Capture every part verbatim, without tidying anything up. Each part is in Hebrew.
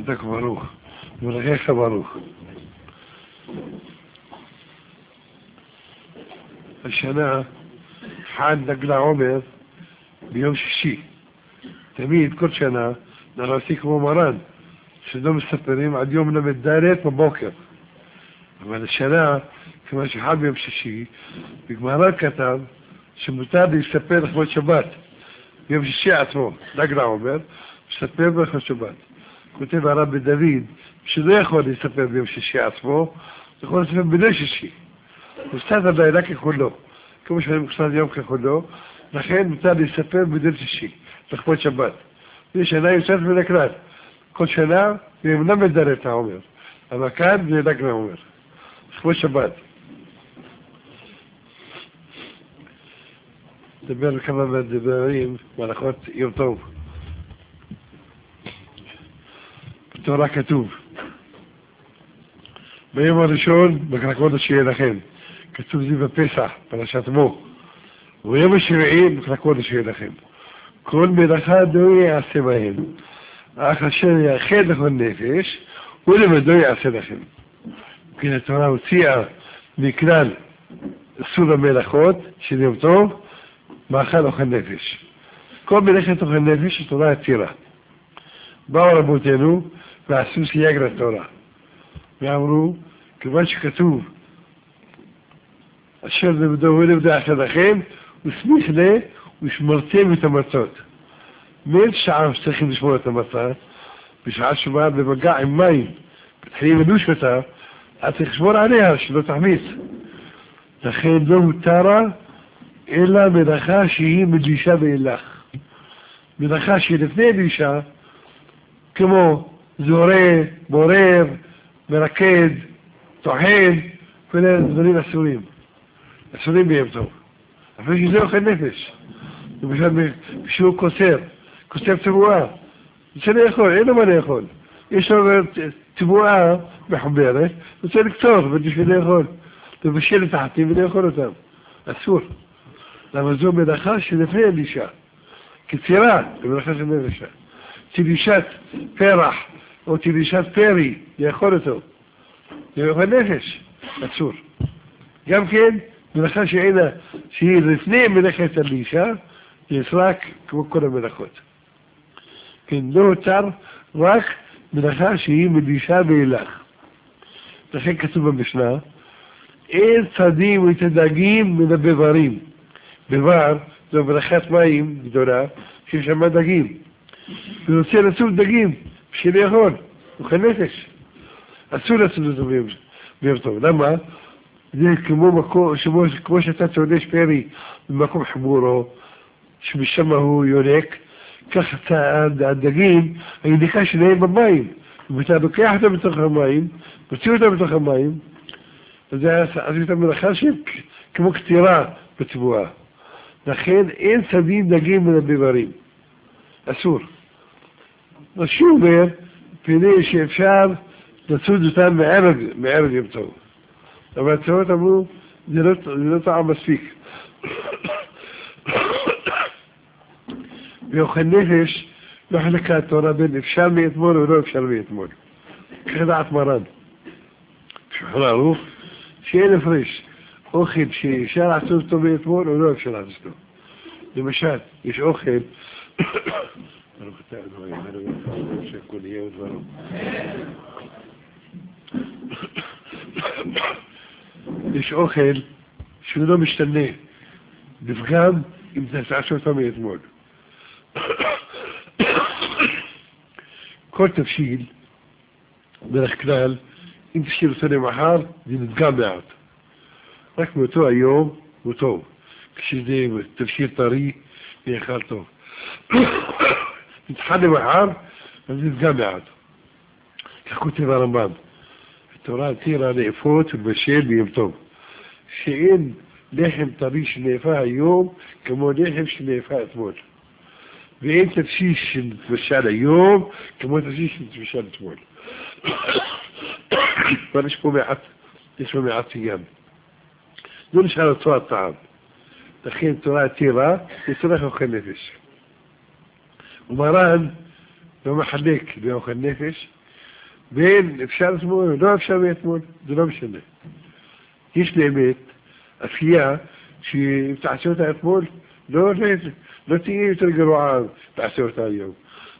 עבדך ברוך, ברכך ברוך. השנה חד נגלה עומר ביום שישי. תמיד כל שנה נראה כמו מרן, שלא מספרים עד יום למד ד' בבוקר. אבל השנה, כמו שחד ביום שישי, בגמרא כתב שמותר להספר לכבוד שבת. ביום שישי עצמו, נגלה עומר, מספר לכבוד שבת. כותב הרב דוד, שלא יכול להספר ביום שישי עצמו, יכול לספר בליל שישי. מוסד הלילה ככולו, כמו שאני מוסד יום ככולו, לכן מותר להספר בליל שישי, לכבוד שבת. זה שנה יוצאת מן הכלל. כל שנה זה אמנם מדבר את העומר, אבל כאן זה נגלה עומר, לכבוד שבת. נדבר כמה דברים, מלאכות יום טוב. בתורה כתוב, ביום הראשון בקרא קודש שיהיה לכם, כתוב זה בפסח, פרשת בו, וביום השביעי בקרא קודש שיהיה לכם. כל מלאכה לא יעשה בהם, אך אשר יאחד לכל נפש, ולמדו יעשה לכם. כי התורה הוציאה מכלל סוג המלאכות של יום טוב, מאכל אוכל נפש. כל מלאכת אוכל נפש התורה התירה. באו רבותינו ועשו סייג לתורה. ואמרו, כיוון שכתוב, אשר למדו ולמדו יעשה לכם, וסמיך לה ושמרתם את המצות. מאיזה שעה שצריכים לשמור את המצה? בשעה שבאה במגע עם מים, בתחילים לדוש אותה, אז צריך לשמור עליה, שלא תחמיץ. לכן לא הותרה, אלא מלאכה שהיא מדלישה ואילך. מלאכה שהיא לפני דלישה, כמו זורע, בורר, מרקד, טוחן, כל אלה דברים אסורים. אסורים ביום טוב. אפילו שזה אוכל נפש. למשל, כשהוא קוסר, קוסר תבואה, רוצה לאכול, אין לו מה לאכול. יש לו תבואה מחוברת, רוצה לקצור, בשביל לאכול. לבשל את החטים ולאכול אותם. אסור. למה זו מלאכה שלפני הלישה. כצירה, במלאכה של נפשה. תלישת פרח, או תלישת פרי, לאכול אותו. לאכול נפש, אסור. גם כן, מלאכה שאינה, שהיא לפני מלאכת הלישה, יש רק כמו כל המלאכות. כן, לא הותר רק מלאכה שהיא מלישה ואילך. לכן כתוב במשנה, אין צדים ותדגים מן הבברים. בבר זו מלאכת מים גדולה, שיש שם דגים. ורוצה לצוב דגים, בשביל לאכול, אוכל נפש. אסור לצוב את זה ביום טוב. למה? זה כמו מקום, כמו שאתה תולש פרי במקום חמורו, שמשם הוא יונק, כך הדגים, הידיקה שלהם במים. ואתה לוקח אותם בתוך המים, מוציא אותם בתוך המים, וזה עשית מלאכה של כמו כתירה בתבואה. לכן אין צדים דגים מן הבברים. אסור. מה שהוא אומר, פני שאפשר לצוד אותם מערב יום טוב. אבל הצעות אמרו, זה לא טעם מספיק. ואוכל נפש לא חלקה התורה בין אפשר מאתמול או לא אפשר מאתמול. כך דעת מרן. שולחן ערוך, שאין הפרש. אוכל שאפשר לעשות אותו מאתמול או לא אפשר לעשות אותו. למשל, יש אוכל, ברוך אתה אדוני, שהכל יהיה ודברו. יש אוכל שהוא לא משתנה, נפגם אם תעשה אותו מאתמול. כל תבשיל, בדרך כלל, אם תבשיל אותו למחר, זה נפגם מעט. רק מאותו היום הוא טוב. כשזה תבשיל טרי, נאכל טוב. נתחל למחר, אז זה נפגם מעט. כך כותב הרמב"ם. התורה התירה לאפות ולבשל ביום טוב. שאין לחם טרי שנאפה היום כמו לחם שנאפה אתמול. ואין תבשיל שנתבשל היום כמו תבשיל שנתבשל אתמול. אבל יש פה מעט, יש פה מעט ים. לא נשאר אותו הטעם. לכן תורה התירה, לצורך אוכל נפש. ומרן לא מחלק באוכל נפש, בין אפשר אתמול, לא אפשר מאתמול, זה לא משנה. יש באמת אפייה שאם תעשה אותה אתמול, לא, לא, לא תהיה יותר גרועה, תעשה אותה היום.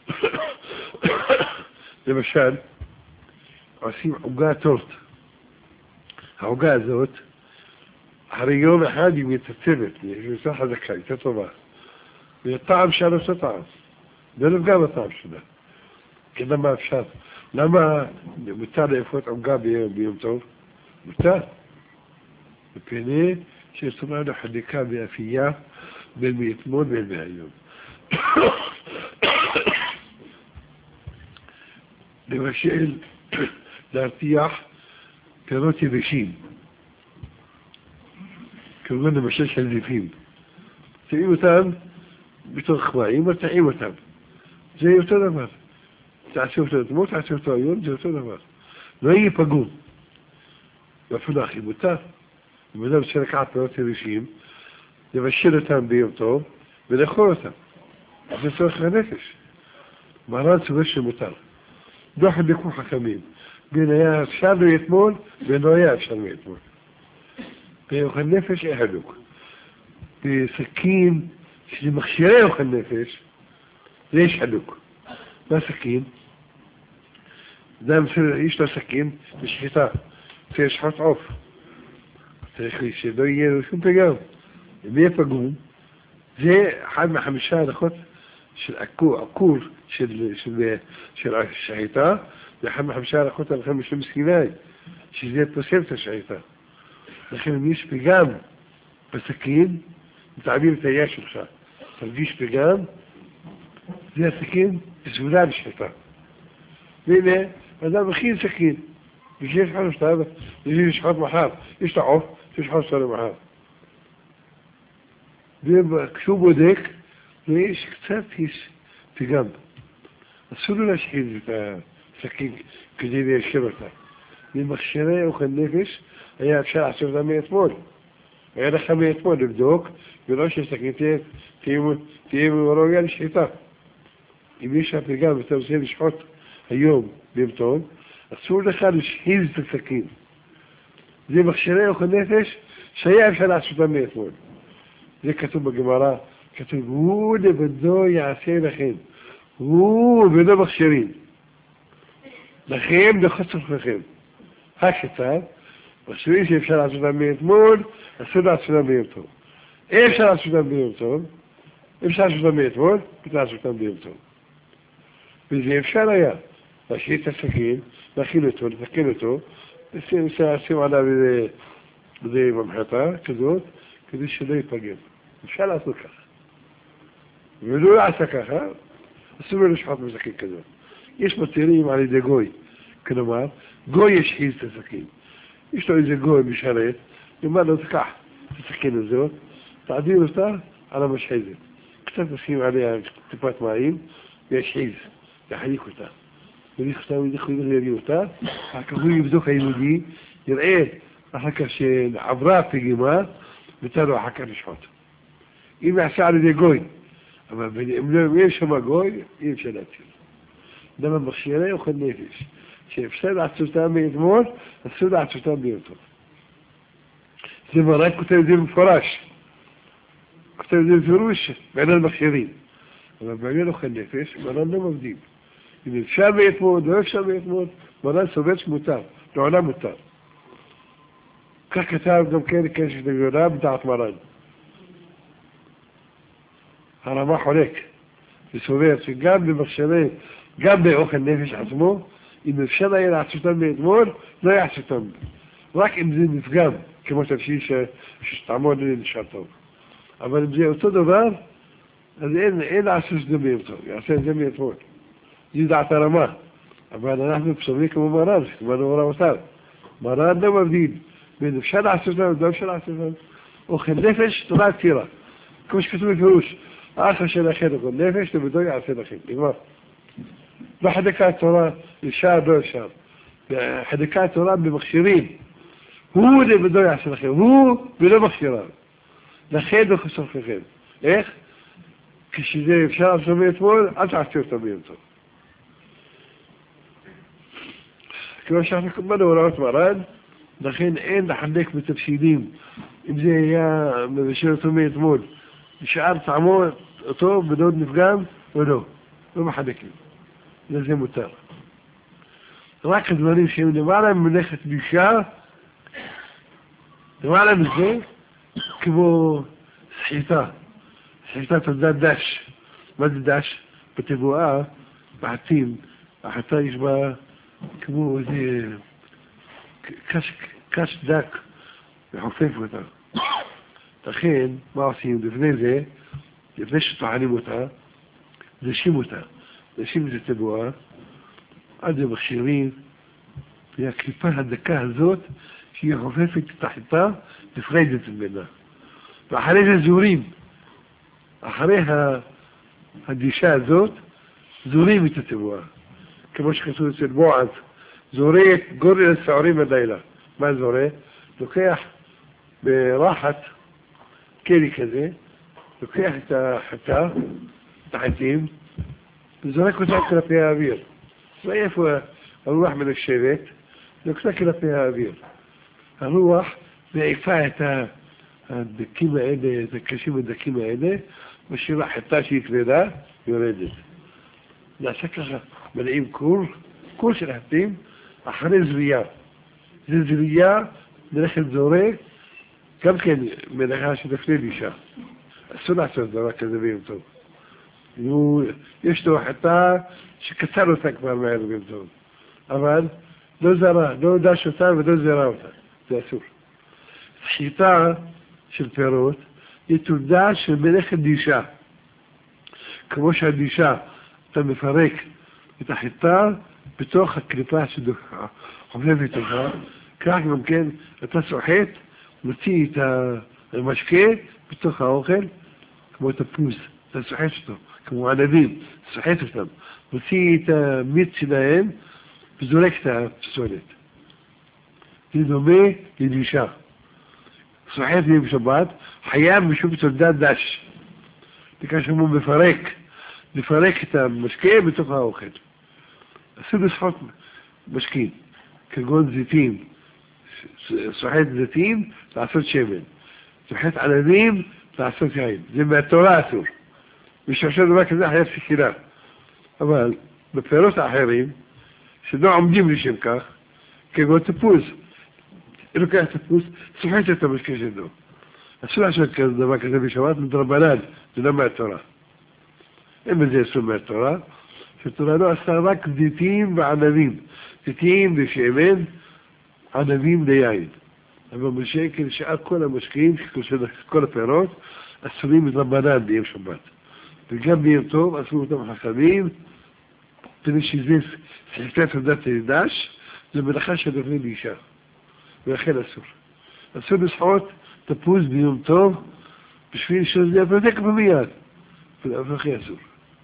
למשל, עושים עוגה טורט. העוגה הזאת, אחרי יום אחד היא מתעצבת, היא יותר חזקה, יותר טובה. והטעם שלה לא טעם. זה לא נפגע בטעם שלה. כן, למה אפשר? למה מותר לאפות עוגה ביום טוב? מותר. מפני שיש לנו חדיקה באפייה בין מאתמול ובין מהיום. למשל, להרתיח פירות יבשים. כמובן למשל של זיפים. תראי אותם בתוך מים ותעים אותם. זה אותו דבר. תעשה אותו אתמול, תעשה אותו היום, זה אותו דבר. לא יהיה פגום. ואפילו הכי מותר. אם אדם רוצה לקחת פירות יבשים, לבשל אותם ביום טוב ולאכול אותם. זה צורך לנפש. מרן סובר שמותר. לא חדקו חכמים. בין היה אפשר לו אתמול, בין לא היה אפשר לו אתמול. באוכל נפש אין חדוק. בסכין של מכשירי אוכל נפש, זה יש חדוק. מה סכין? אדם יש לו סכין בשחיטה. צריך לשחוט עוף. צריך שלא יהיה לו שום פגם. אם יהיה פגום, זה אחד מהחמישה הלכות של עקור של, של, של השחיטה, זה אחד מהחמישה הלכות הלכה משום סיני, שזה פוסל את השחיטה. לכן אם יש פגם בסכין, מתעבים את היד שלך. תרגיש פגם, זה הסכין, סגולה לשחיטה. והנה, אדם מכין סכין, וכשיש חנו שאתה, יש לשחוט מחר, יש את העוף, יש לשחוט אותו למחר. וכשהוא בודק, ויש קצת יש פגם. אסור לו להשחיז את הסכין כדי ליישר אותה. ממכשירי אוכל נפש היה אפשר לעשות אותה מאתמול. היה לך מאתמול לבדוק, ולא שהסכין תהיה מרויה לשחיטה. אם יש הפגם ואתה רוצה לשחוט היום ביום טוב, אסור לך להשחיז את הסכין. זה מכשירי אוכל נפש שהיה אפשר לעשות אותה מאתמול. זה כתוב בגמרא, כתוב, הוא לבדו יעשה לכם, הוא ולא מכשירים. לכם לחוץ לכם. הכתב, מכשירים שאפשר לעשות אותם מאתמול, אסור לעשות אותם ביום טוב. אפשר לעשות אותם ביום טוב, אפשר לעשות אותם מאתמול, אפשר לעשות אותם ביום טוב. וזה אפשר היה, להשאיר את הסכין, להכין אותו, לתקן אותו, לשים עליו איזה ממחטה כזאת, כדי שלא ייפגם. אפשר לעשות ככה. ולא יעשה ככה, אסור לו לשחוט בסכין כזאת. יש מתירים על ידי גוי. כלומר, גוי ישחיז את הסכין. יש לו איזה גוי משרת, יאמר לו, תקח את הסכין הזאת, תעדיר אותה על המשחזת. קצת תשים עליה טיפת מים, וישחיז, יחליק אותה. וליך אותה, וליך אותה, אחר כך הוא יבדוק היהודי, יראה אחר כך שעברה הפגימה, ותן לו אחר כך לשחוט. אם יעשה על ידי גוי, אבל אם לא יהיה שם גוי, אי אפשר להציל. למה מכשירי אוכל נפש, שאפשר לעשותה מאתמול, אסור לעשותה ביום טוב. זה מרן כותב את זה במפורש. כותב את זה בפירוש, בעניין מכשירים. אבל בעניין אוכל נפש, מרן לא מבדיל. אם אפשר מאתמול, לא אפשר מאתמול, מרן סובר שמותר, לעולם מותר. כך כתב גם כן קשת הגדולה בדעת מרן. הרמה חולק, וסובר שגם במכשירי, גם באוכל נפש עצמו, אם אפשר היה לעשותם מאתמול, לא יעשותם. רק אם זה נפגם, כמו תפשי שתעמוד נשאר טוב. אבל אם זה אותו דבר, אז אין, אין לעשות את זה ביום טוב, יעשה את זה מאתמול. זו דעת הרמה. אבל אנחנו פסומים כמו מרן, כמו נורא אותם. מרן לא מבדיל, בין אפשר לעשותם, לא אפשר לעשותם. אוכל נפש, תורה צירה. כמו שכתוב בפירוש, אחר שלכם אוכל נפש, לבדו יעשה לכם. נגמר. בחדקת תורה, אפשר, לא אפשר. בחדקת תורה במכשירים. הוא לבדו יעשה לכם, הוא ולא מכשיריו. לכן לא חסוך לכם. איך? כשזה אפשר לעשות מאתמול, אל תעשי אותם ביום טוב. כמו שאנחנו קבלנו הוראות מרן, לכן אין לחלק בתבשילים, אם זה היה מבשל אותו מאתמול, נשאר טעמו אותו בדוד נפגם או לא, לא מחלקים, זה מותר. רק הדברים שהם למעלה ממלאכת בישה, למעלה מזה, כמו סחיטה, סחיטה תולדת דש. מה זה דש? בתבואה, בעתים, החטא יש בה כמו איזה קש, קש דק וחופף אותה. לכן, מה עושים לפני זה? לפני שטוחנים אותה, דשים אותה. דשים את התבואה, עד זה מכשירים, והקליפה הדקה הזאת, שהיא חופפת את החיטה, נפרדת ממנה. ואחרי זה זורים. אחרי הדישה הזאת, זורים את התבואה. כמו שכתוב אצל בועז, זורה את גורל השעורים בלילה. מה זורה? לוקח ברחת, כלי כזה, לוקח את החיטה, את החיטים, וזורק אותה כלפי האוויר. ואיפה הרוח מנשבת? נוקתה כלפי האוויר. הרוח מעיפה את הדקים האלה, את הקשים הדקים האלה, משאירה חיטה שהיא כבדה, יורדת. נעשה ככה, מלאים קור, קור של חיטים, אחרי זרייה. זה זרייה, מלאכת זורק, גם כן מלאכה שתפנה לאישה. אסור לעשות דבר כזה ביום טוב. יש לו חיטה שקצר אותה כבר מהר ביום טוב. אבל לא זרה, לא דש אותה ולא זרה אותה. זה אסור. סחיטה של פירות היא תולדה של מלאכת דישה. כמו שהדישה, אתה מפרק את החיטה בתוך הקליפה שחופפת אותך, כך גם כן אתה סוחט, מוציא את המשקה בתוך האוכל, כמו תפוז, אתה סוחט אותו, כמו ענבים, סוחט אותם, מוציא את המיץ שלהם וזורק את הפסולת. זה דומה לדישה. סוחט ביום שבת, חייב משום תולדת דש. בגלל שהוא מפרק, לפרק את המשקה בתוך האוכל. אסור לסחוט משקים, כגון זיתים, סוחט זיתים, לעשות שמן. סוחט ענבים, לעשות יין. זה מהתורה אסור. מי שעושה דבר כזה חייב סכינה. אבל בפירות האחרים, שלא עומדים לשם כך, כגון תפוז, לוקח תפוז, סוחט את המשקה שלו. אסור לעשות דבר כזה בשבת, מדרבנן, זה לא מהתורה. אין בזה אסור מהתורה, שהתורה לא עשתה רק זיתים וענבים. זיתים ושמן, ענבים ליין. אבל בשקל שאר כל המשקיעים, כל הפירות, אסורים מדרבנן ביום שבת. וגם ביום טוב אסור אותם חכמים, כדי שזה סחיטת תולדת דש, זה מלאכה שנפנה לאישה. ולכן אסור. אסור לסחוט תפוז ביום טוב, בשביל שזה יפרק במיד. ולהפכי אסור.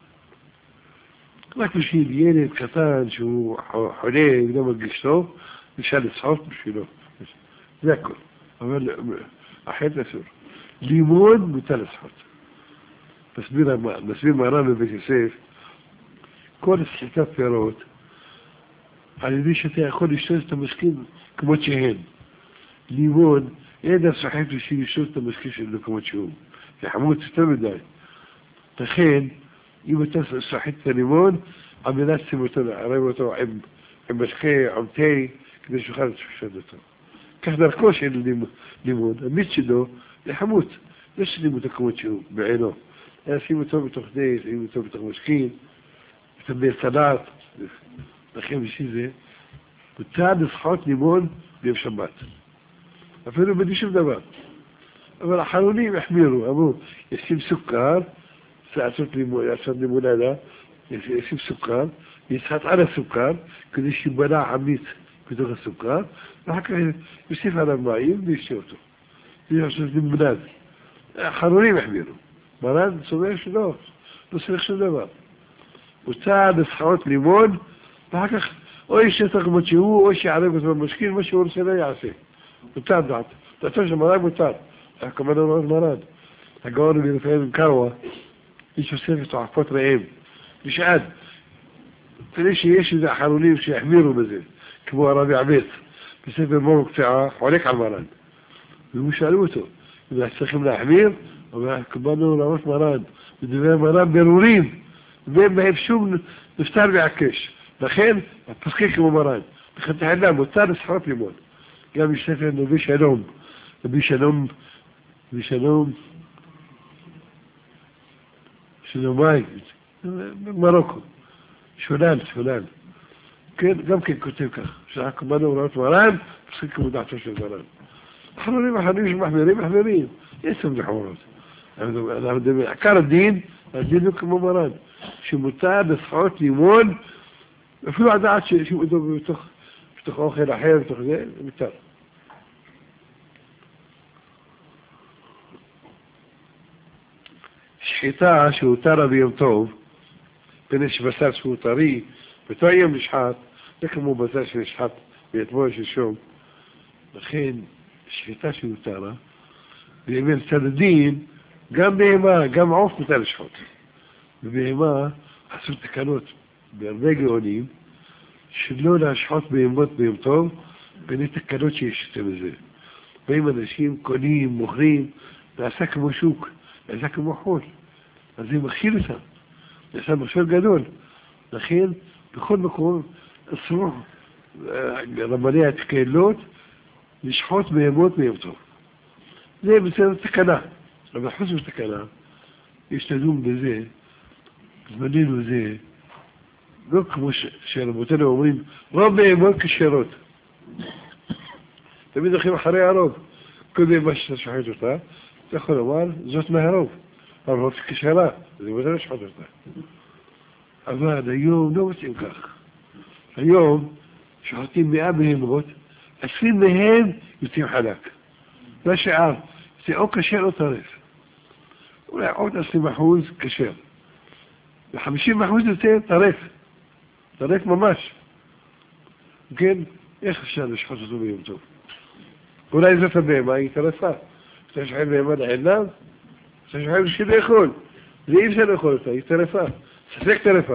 רק בשביל ילד קטן שהוא חולה ולא מרגיש טוב, אפשר לסחוט בשבילו. זה הכל. אבל אחרת אסור. לימון מותר לסחוט. מסביר מרן בבית יוסף, כל סחיטת פירות, על ידי שאתה יכול לשתות את המשקים כמות שהן. לימון, אין הסוחט בשביל לשתות את המשקים שלו כמות שהוא. זה חמוד יותר מדי. לכן, אם אתה סוחט את הלימון, על מנת שים אותו, לערב אותו עם, עם משקה, עם תה, כדי שיוכל לשתות אותו. כך דרכו של לימון, המיץ שלו, זה חמוד. לא שנים אותו כמות שהוא, בעינו. היה שים אותו בתוך תה, שים אותו בתוך משקים, בתמי סלט, לכן בשביל זה, מותר לסחוט לימון ביום שבת. אפילו בלי שום דבר. אבל האחרונים החמירו, אמרו, ישים סוכר, לעשות לימונדה, ישים סוכר, יסחט על הסוכר, כדי שיבלע עמיץ בתוך הסוכר, ואחר כך יוסיף עליו מים וישתה אותו. זה עכשיו לימונד. האחרונים החמירו. מרן סובר שלא, לא צריך שום דבר. מותר לסחוט לימון, ואחר כך או ישתה כמות שהוא, או שיערב אותו במשקין, מה שהוא רוצה לא יעשה. מותר דעת. דעתו של מרן מותר. כמובן אמרת מרן. הגאון מרפאים קרווה, יש אוסף תועפות רעם. בשעד. תראי שיש איזה אחרונים שהחמירו בזה. כמו הרבי עמית, בספר מור קציעה, חולק על מרן. והוא שאלו אותו, אם צריכים להחמיר, אבל קבלנו לראש מרן, ודברי מרן ברורים, ואין בהם שום נפטר ועקש. לכן, הפסקי כמו מרן. לכן תחילם, מותר לסחרות לימון. גם יש ספר נביא שלום, נביא שלום, נביא שלום, שלומי, במרוקו, שולל, שולל. כן, גם כן כותב כך, שהקבלנו לראש מרן, פסקי כמו דעתו של מרן. אחרונים אחרים שמחמירים, מחמירים. יש סמדי חמורות. עקר הדין, הדין הוא כמו מרן. שמותר לסחרות לימון, אפילו הדעת שישימו אותו בתוך, בתוך אוכל אחר, בתוך זה, זה מותר. שחיטה שהותרה ביום טוב, בין יש בשר שהוא טרי, באותו היום נשחט, זה כמו בשר שנשחט באתמול שלשום. לכן, שחיטה שהותרה, בימי לצד הדין, גם בהמה, גם עוף מותר לשחוט. ובהמה עשו תקנות בהרבה גאונים, שלא להשחוט בהמות ביום טוב, בין תקנות שיש את זה. באים אנשים, קונים, מוכרים, נעשה כמו שוק, נעשה כמו חול. אז זה מכיל אותם, נעשה מכשול גדול. לכן, בכל מקום, אסרו רבני התקלות, לשחוט בהמות ביום טוב. זה בסדר תקנה, אבל חוץ מתקנה, יש לדון בזה, זמנינו זה, לא כמו שרבותינו אומרים, רוב בהמות כשרות. תמיד הולכים אחרי הרוב. קודם מה שאתה שוחט אותה, אתה יכול לומר, זאת מהרוב. הרוב כשרה, זה מותר לשחוט אותה. אבל היום לא מוצאים כך. היום שוחטים מאה בהמות, עשרים מהם יוצאים חלק. זה השאר, זה או כשר או טרף. אולי עוד עשרים אחוז כשר. ו-חמישים אחוז יוצא טרף. טרף ממש. כן, איך אפשר לשחוט אותו ביום טוב? אולי זאת הבהמה, היא טרפה. אתה שוחט בהמה לעיניו, אתה שוחט בשביל לאכול. זה אי אפשר לאכול אותה, היא טרפה. ספק טרפה.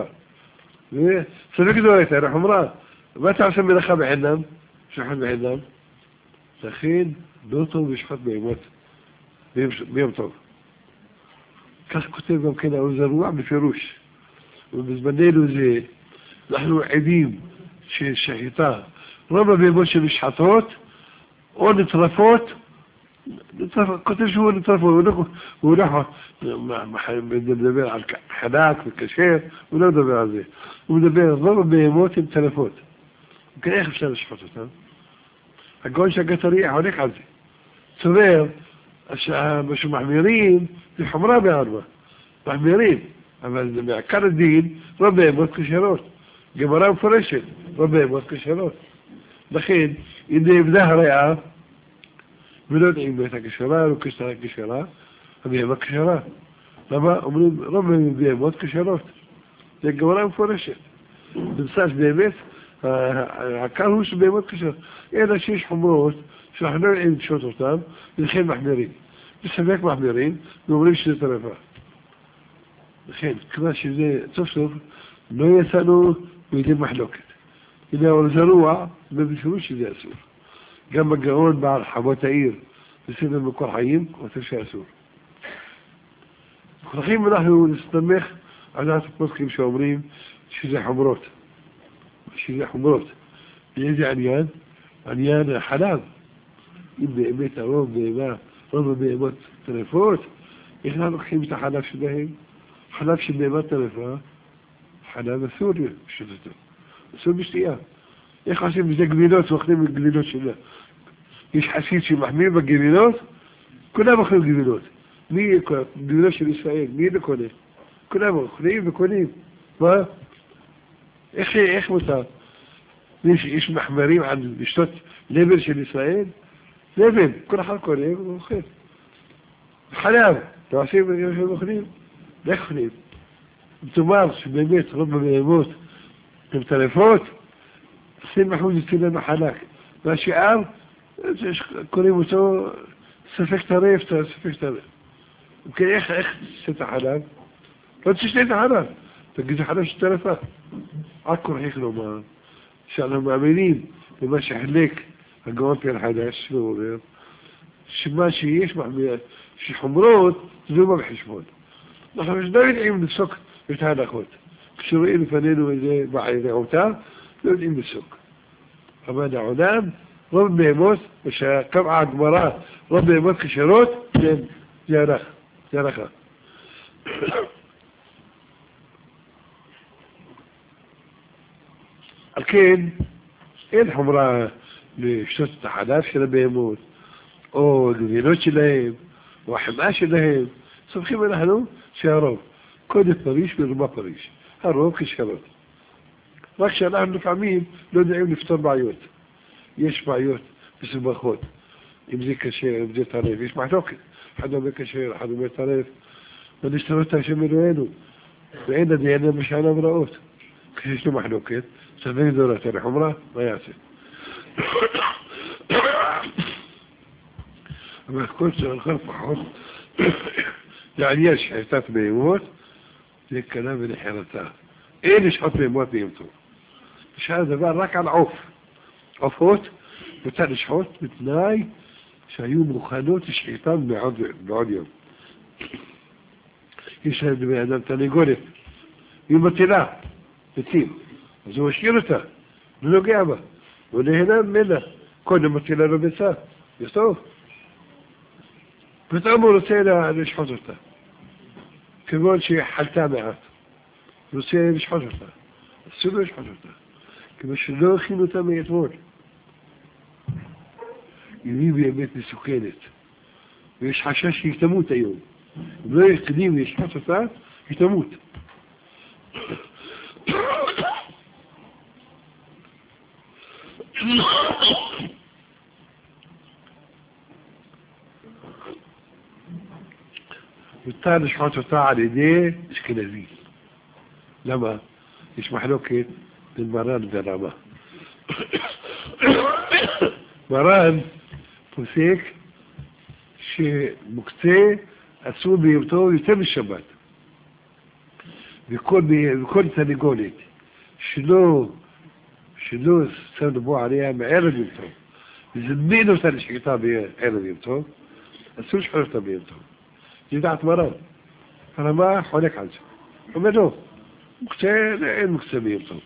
ספק דורתה, רחומרה. מה אתה עושה מלאכה בעינם? שוחט בעינם? לכן, לא טוב לשחוט בהמות ביום טוב. כך כותב גם כן האוזרוע בפירוש. ובזמננו זה, אנחנו עדים של שחיטה, רוב הבהמות שנשחטות, או נטרפות, כותב שהוא נטרפות, הוא לא מדבר על חלק וכשר, הוא לא מדבר על זה. הוא מדבר, רוב הבהמות הן טרפות. כן, איך אפשר לשחוט אותן? הגאון שהגטרי הולך על זה. צובר, שמחמירים, זה חומרה בארבע. מחמירים, אבל זה מעקר הדין, רוב בהמות כשרות. גמרא מפורשת, רוב בהמות כשרות. לכן, אם נאבדה הריאה, ולא יודעים בית הכשרה, לא כשרה כשרה, הבהמה כשרה. למה? אומרים, רוב בהמות כשרות. זה גמרא מפורשת. בנוסף באמת, העקר הוא שבהמות כשרות. אלא שיש חומרות, שאנחנו לא יודעים לשחוט אותם, ולכן מחמירים. בספק מחמירים, ואומרים שזה טרפה. לכן, כמו שזה סוף סוף, לא יצאנו בידי מחלוקת. הנה האוזרוע, ובפירוש שזה אסור. גם בגאון בעל חמות העיר, בספר מקור חיים, כותב שאסור. מוכרחים אנחנו נסתמך על דעת הפוסקים שאומרים שזה חומרות. שזה חומרות. באיזה עניין? עניין החלב. אם באמת הרוב בהמה, רוב הבהמות טרפות, איך אנחנו לוקחים את החלב שלהם? חלב של בהמה טרפה, חלב אסור לשתותו. אסור בשתייה. איך עושים בזה גבינות, ואוכלים גבינות שלה? יש חסיד שמחמיר בגבינות, כולם אוכלים גבינות. מי גבינות של ישראל? מי זה קונה? כולם אוכלים וקונים. מה? איך, איך מותר? יש, יש מחמרים על לשתות לבל של ישראל? לבל, כל אחד קונה ואוכל. חלב, אתה עושים בגבינות שהם אוכלים? איך אוכלים? תאמר שבאמת רוב הבהמות הן טרפות, עשרים אחוז יוצאים להם חלק. והשאר, קוראים אותו ספק טרף, ספק טרף. וכן, איך, איך תשתה את החלב? לא תשתה את החלב, תגיד, זה חלב של טרפה. עד כורחיך לומר, שאנחנו מאמינים במה שחלק הגאון פי החדש, הוא אומר, שמה שיש שחומרות, זה לא בחשבון. אנחנו לא יודעים לפסוק את ההלכות. כשרואים לפנינו איזה בעירעותה, לא יודעים לפסוק. אבל העולם, רוב בהמות, ושקבעה הגמרא, רוב בהמות כשרות, זה ערך, זה ערכה. על כן, אין חומרה לשתות את החלב של הבהמות, או גבינות שלהם, או החמאה שלהם. סומכים אנחנו שהרוב, קודם פריש ורובה פריש. הרוב כשרות. רק שאנחנו לפעמים לא יודעים לפתור בעיות. יש בעיות מסובכות. אם זה קשה, אם זה טרף, יש מחלוקת. אחד אומר קשה, אחד אומר טרף. ונשתנות השם אלוהינו. ואין הדיינה בשענה וראות. כשיש לו מחלוקת, סביר דורת על החומרה, מה יעשה? אבל כל צרכן פחות, לעניין שחיטת בהמות, זה קלה ולחרתה. אין לשחוט בהמות בימתו. בשעה הדבר רק על עוף. עופות, מותר לשחוט בתנאי שהיו מוכנות לשחיטם בעוד יום. יש להם בני אדם תרנגולת, היא מטילה, מתים. אז הוא משאיר אותה, הוא נוגע בה, הוא נהנה ממנה. קודם מטילה לו ביצה, זה טוב. פתאום הוא רוצה לשחוט אותה, כמובן שהיא חלתה מעט, הוא רוצה לשחוט אותה, אסור לו לשחוט אותה, כמו שלא הכין אותה מאתמול. היא באמת מסוכנת, ויש חשש שהיא תמות היום. אם לא יקדים וישחוט אותה, היא תמות. מותר לשחוט אותה על ידי אשכנזי. למה? יש מחלוקת בין מרן ורמה. מרן פוסק שמוקצה אסור בהיותו יותר משבת. וכל, וכל תרנגולת שלא, שלא שמנו בו עליה מערב יום טוב, וזמין אותה לשחיטה בערב יום טוב, אסור לשחוט אותה ביום טוב. ידעת מרן. הרמה חולק על זה. אומר לא, מוקצה, אין מוקצה ביום טוב.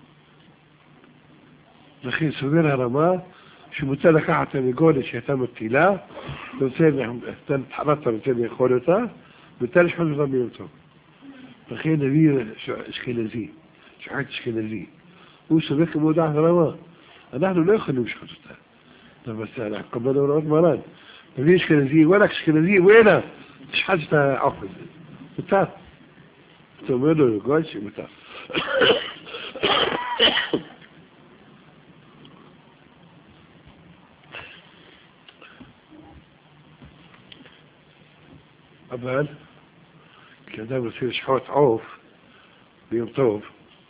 לכן סובר הרמה שמותר לקחת תרנגולת שהייתה מטילה, אתה רוצה, אתה רוצה לאכול אותה, מותר לשחוט אותה ביום טוב. לכן נביא אשכנזי, שוחט אשכנזי. הוא סובר כמו דעת הרמה. אנחנו לא יכולים לשחוט אותה. אנחנו קבלנו הוראות מרן. נביא אשכנזי, וואלק אשכנזי, וואלה, תשחט את העוף הזה. מותר. אתה אומר לו לגול שמותר. אבל כשאדם רוצה לשחוט עוף ביום טוב,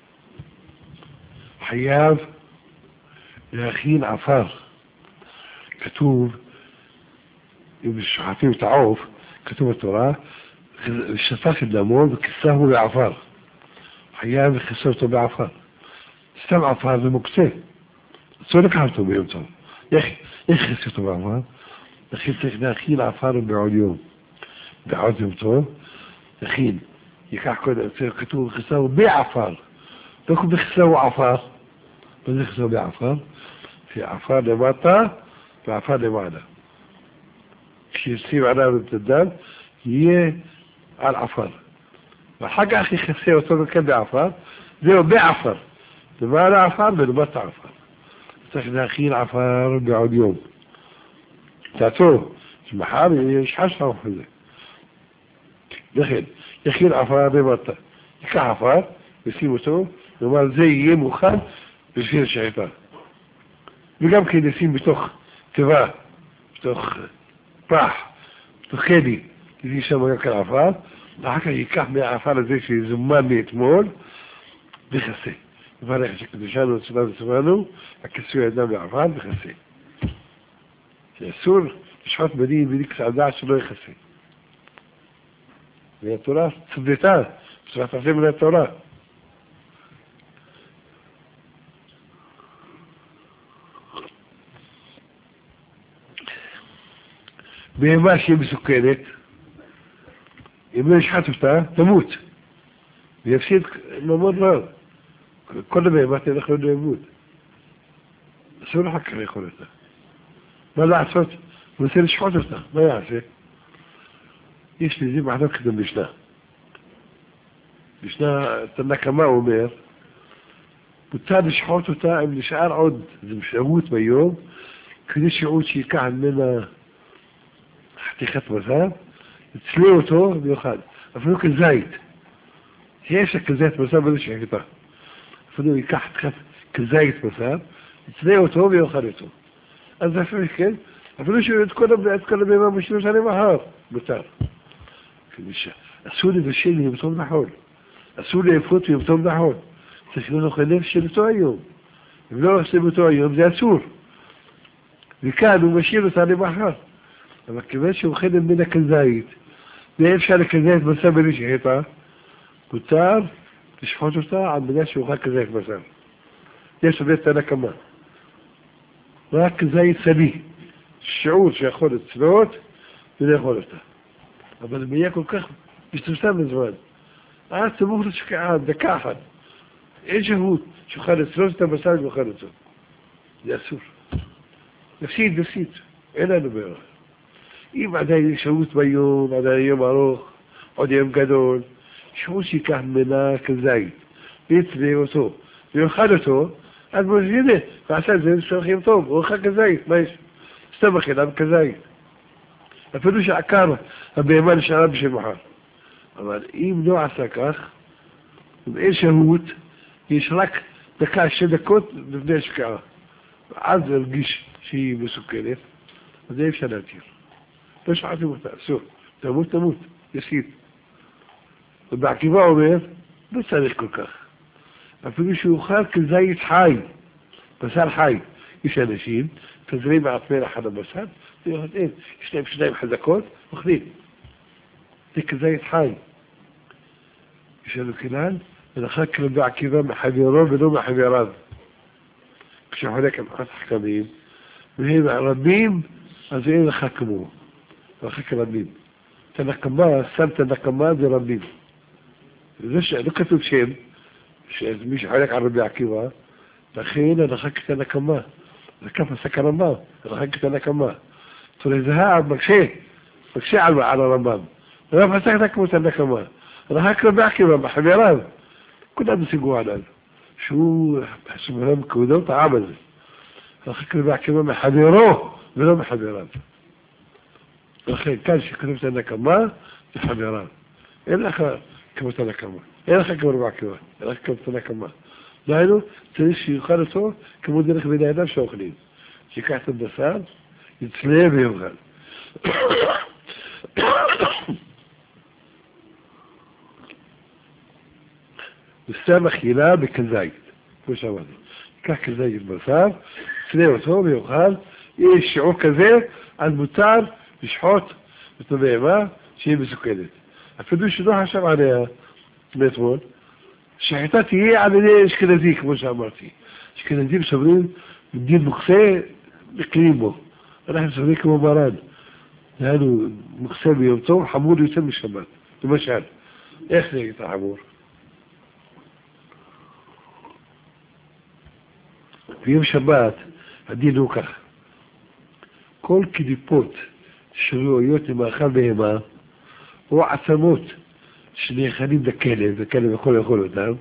חייב להכין עפר. כתוב, אם שוחטים את העוף, כתוב בתורה, שפך את דמו וכיסהו בעפר. חייב לכסה אותו בעפר. סתם עפר זה מוקצה. אסור לקחת אותו ביום טוב. איך יכסה אותו בעפר? לכן צריך להכין עפר בעוד יום. בעוד יום טוב, לכן ייקח קודם, כתוב וכיסהו בעפר. לא כתוב וכיסהו עפר. מה זה כיסהו בעפר? שעפר למטה ועפר למעלה. כשישים עליו את הדם, יהיה על עפר. ואחר כך יכסה אותו וכן בעפר, זהו בעפר. זה על העפר ולמטה עפר. צריך להכין עפר בעוד יום. תעצור, שמחר יש חשב כזה. לכן, יכין עפר למטה. ייקח עפר, ושים אותו, נאמר זה יהיה מוכן בשביל השחיטה. וגם כן נשים בתוך תיבה, בתוך פח, בתוך חדי, כדי שם גם כאן עפר, ואחר כך ייקח מהעפר הזה שזומן מאתמול, וכסה. וברך שקדושנו וצבא וצבאנו, הכסוי אדם בעפר וכסה. שאסור לשחוט בדין בלי כסעדה שלא יכסה. והתורה צדתה, צוות עשה מן התורה. בהמה שהיא מסוכנת, אם לא ישחט אותה, תמות. ויפסיד ממון רב. כל הבהמה תלך לו לאיבוד. אסור לך כך לאכול אותה. מה לעשות? הוא רוצה לשחוט אותה. מה יעשה? יש לזה מחלוקת במשנה. משנה, תנקמה אומר, מותר לשחוט אותה אם נשאר עוד שהות ביום, כדי שהות שיקח ממנה חתיכת בשר, יצלה אותו ויאכל. אפילו כזית. יש כזית בשר בזה שחתה. אפילו ייקח כזית בשר, יצלה אותו ויאכל אותו. אז אפילו כן, אפילו שהוא את כל הבמה בשביל שנה מחר, מותר. אסור לבשל ויבטום בחול. אסור לאפות ויבטום בחול. צריך לא נאכל נפש של אותו היום. אם לא עושה באותו היום זה אסור. וכאן הוא משאיר אותה למחר. אבל כיוון שהוא אוכל ממנה כזית, ואי אפשר לכזית בשר בלי שחטה, מותר לשחוט אותה על מנה שהוא אוכל כזית בשר. יש עובד תנקמה. רק כזית סבי, שיעור שיכול לצלות ולאכול אותה. אבל אם יהיה כל כך משתמסם בזמן, אז תמוך לשקעה, דקה אחת. אין שהות שיוכל לצלות את הבשר ואוכל אותו. זה אסור. נפסיד, נפסיד. אין לנו בערך. אם עדיין יש שהות ביום, עדיין יום ארוך, עוד יום גדול, שהות שיקח ממנה כזית, ויצלה אותו, ויאכל אותו, אז בוא הנה, ועשה את זה שולחים טוב, הוא אוכל כזית, מה יש? סתם אכילה כזית. אפילו שעקר הבהמה נשארה בשביל מחר. אבל אם לא עשה כך, אם אין שהות, יש רק דקה, שתי דקות לפני השקעה. ואז הרגיש שהיא מסוכנת, אז זה אפשר להתיר. לא שחטים אותה, אסור. תמות, תמות, יסית. ובעקיבא אומר, לא צריך כל כך. אפילו שהוא אוכל כזית חי, בשר חי. יש אנשים, תזרים מעצמי לאחד הבשר, ויוחדים, יש להם שניים חזקות, אוכלים. זה כזית חי. יש לנו כלל, ולאחר כלל בעקיבא מחברו ולא מחבריו. כשחולק עם חס חכמים, והם רבים, אז אין לך כמו. ואחר רבים. תנקמה, שם תנקמה זה רבים. זה שלא כתוב שם, שמי שחולק על רבי עקיבא, לכן הלכה כתנקמה. זה כף עסק הרמב"ם, הלכה כתנקמה. תולזהה מקשה, מקשה על הרמב"ם. רב עסק כמו תנקמה. הלכה כרבי עקיבא, בחבריו. כולם השיגו עליו. שהוא חסומם כבודו טעם הזה. הלכה כרבי עקיבא מחברו ולא מחבריו. לכן כאן שכתוב תנקמה, זה חבריו. אין לך כמו תנקמה. אין לך כמו רבי עקיבא. אין לך כמו תנקמה. דהיינו, צריך שיוכל אותו כמו דרך בין האדם שאוכלים. שיקח את הבשר, יצלה ויוכל. וסתם אכילה בכזית, כמו שאמרנו. ייקח כזית בשר, יצלה אותו ויוכל. יש שיעור כזה, אז מותר לשחוט את הבהמה שהיא מסוכנת. אפילו שלא חשב עליה מאתמול, שחיטה תהיה על ידי אשכנזי, כמו שאמרתי. אשכנזים סוברים דין מוקצה, מקלים בו. אנחנו סוברים כמו מרן. דהיינו מוקצה ביום טוב, חמור יותר משבת. למשל, איך זה את החמור? ביום שבת, הדין הוא כך. כל קליפות שראויות למאכל בהמה, או עצמות שנאכלים לכלב, וכלב יכול לאכול אותם,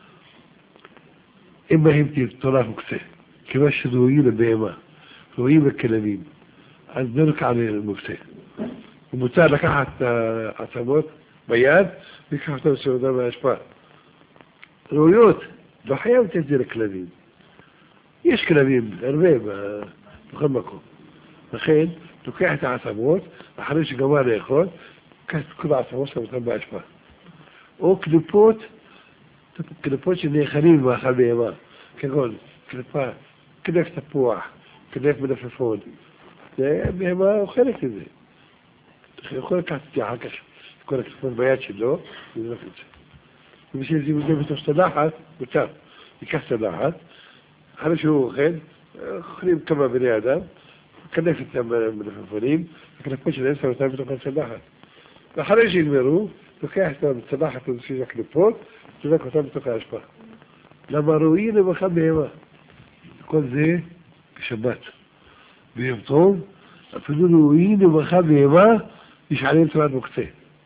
אם בהם תורה מוקצה, כיוון שראויים לבהמה, ראויים לכלבים, אז לא נקע למוקצה. ומותר לקחת את העצמות ביד, ולקחת אותם לסעודה מההשפעה. ראויות, לא חייב לתת זה לכלבים. יש כלבים, הרבה, בכל מקום. לכן, לוקח את העצמות, אחרי שגמר לאכול, לוקח את כל העצמות שלהם אותם בהשפעה. או קליפות, קליפות שנאכלים במאכל בהמה, כגון קליפה, כנף תפוח, כנף מלפפון. זה בהמה אוכלת את זה. אתה יכול לקחת את זה אחר כך, כל הקליפות ביד שלו, ולזרוק את זה. ובשביל זה מזה בתוך תדחת, מותר, ייקח תדחת, אחרי שהוא אוכל, אוכלים כמה בני אדם, כנף את המלפפונים, הקלפות שלהם שם אותם בתוך הצלחת. ואחרי שיגמרו, לוקח את הצלחת הזה של הקלפות, וזורק אותם בתוך האשפה. למה ראויים למאכל בהמה? כל זה בשבת. ביום טוב, אפילו ראויים למאכל בהמה, יש עליהם תורת מוקצה.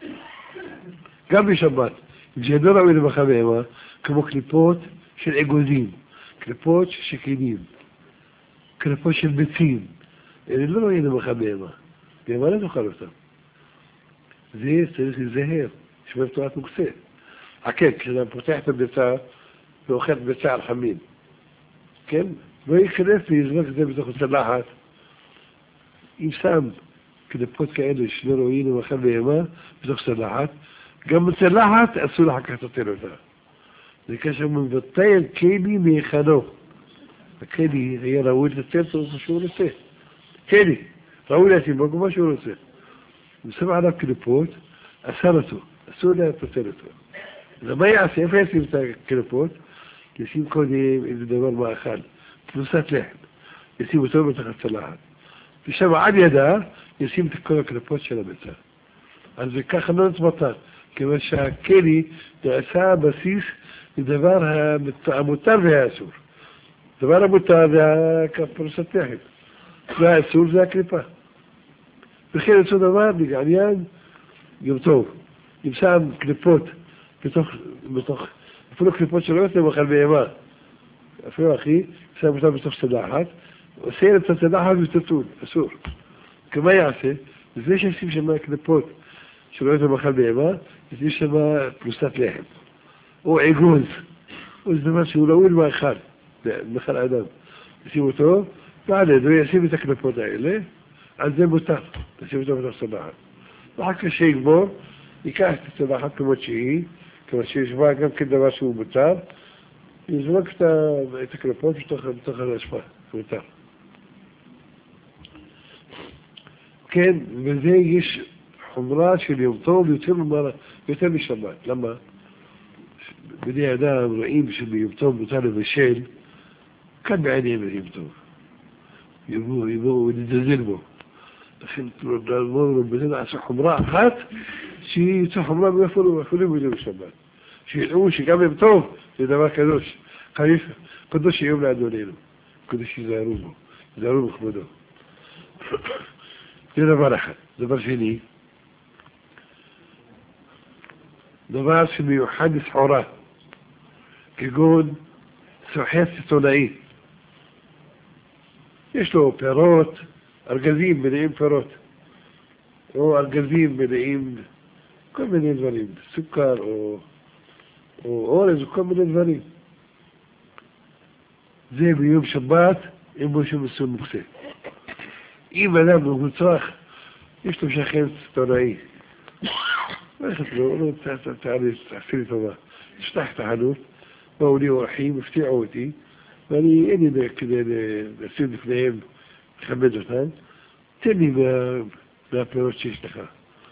גם בשבת, כשאינו ראוי למאכל בהמה, כמו קליפות של אגוזים, קליפות של שקינים, קליפות של ביצים, אלה לא ראויים למאכל בהמה. בהמה לא תאכל אותם. זה צריך להיזהר, יש בהם תורת מוקצה. כן, כשאדם פותח את הביצה ואוכל את הביצה על חמין, כן? לא ייכנס ויזרוק את זה בתוך הצלחת. אם שם קליפות כאלה שלא ראויים למאכל בהמה בתוך צלחת, גם בצלחת אסור לחכת אותנו אותה. זה כאשר מבטל כלי מהיכנו. הכלי היה ראוי לתת אותו כמו שהוא רוצה. כלי, ראוי להתאים בו כמו שהוא רוצה. הוא שם עליו קליפות, אסר אותו, אסור לפטל אותו. אז מה יעשה? איפה ישים את הקליפות? ישים קודם איזה דבר מאכל, פרוסת לחם. ישים אותו בתוך הצלחת. ושם על ידה ישים את כל הקליפות של הביצה. אז זה ככה לא נצמתן, כיוון שהכלי נעשה בסיס לדבר המותר והאסור. דבר המותר זה פרוסת לחם. והאסור זה הקליפה. וכן אותו דבר, בעניין יום טוב. אם שם קליפות בתוך, בתוך, אפילו קליפות שלא יותר מאכל בהמה. אפילו אחי, שם אותם בתוך צלחת, עושה את הצלחת ותתון, אסור. כמה יעשה? לפני שישים שם קליפות שלא יותר מאכל בהמה, ישים שם פרוסת לחם. או עגוז. או זה דבר שהוא ראוי למאכל, מאכל האדם. ישים אותו, ועד ידו ישים את הקליפות האלה, על זה מותר, תשים אותו בתוך צלחת. ואחר כך שיגמור, ייקח את הצלחת כמות שהיא, כמות שישמע גם כדבר שהוא מותר, יזרוק את הקליפות בתוך האשפה, מותר. כן, וזה יש חומרה של יום טוב יותר, יותר משבת. למה? בני אדם רואים שביום טוב מותר לבשל, כאן בעניין ביום טוב. יבואו, יבואו ונדזל בו. לכן נאמרו בזה נעשה חומרה אחת שהיא יוצא חומרה ואפילו בזה בשבת. שידעו שגם יום טוב זה דבר קדוש. קדוש יום לאדוננו. קדוש יזהרו בו. יזהרו בכבודו. זה דבר אחד. דבר שני, דבר שמיוחד לסחורה, כגון סוחר סיטונאי. יש לו פירות, ארגזים מלאים פירות, או ארגזים מלאים כל מיני דברים, סוכר או, או אורז או כל מיני דברים. זה ביום שבת אין בו שום מסור מוקצה. אם אדם הוא מצרך, יש לו שכן סיטונאי. הולכת לו, לא תעשי לי טובה. תשתח את החנות, באו לי אורחים, הפתיעו אותי, ואני אין לי כדי לשים לפניהם, לכבד אותם. תן לי מהפירות שיש לך.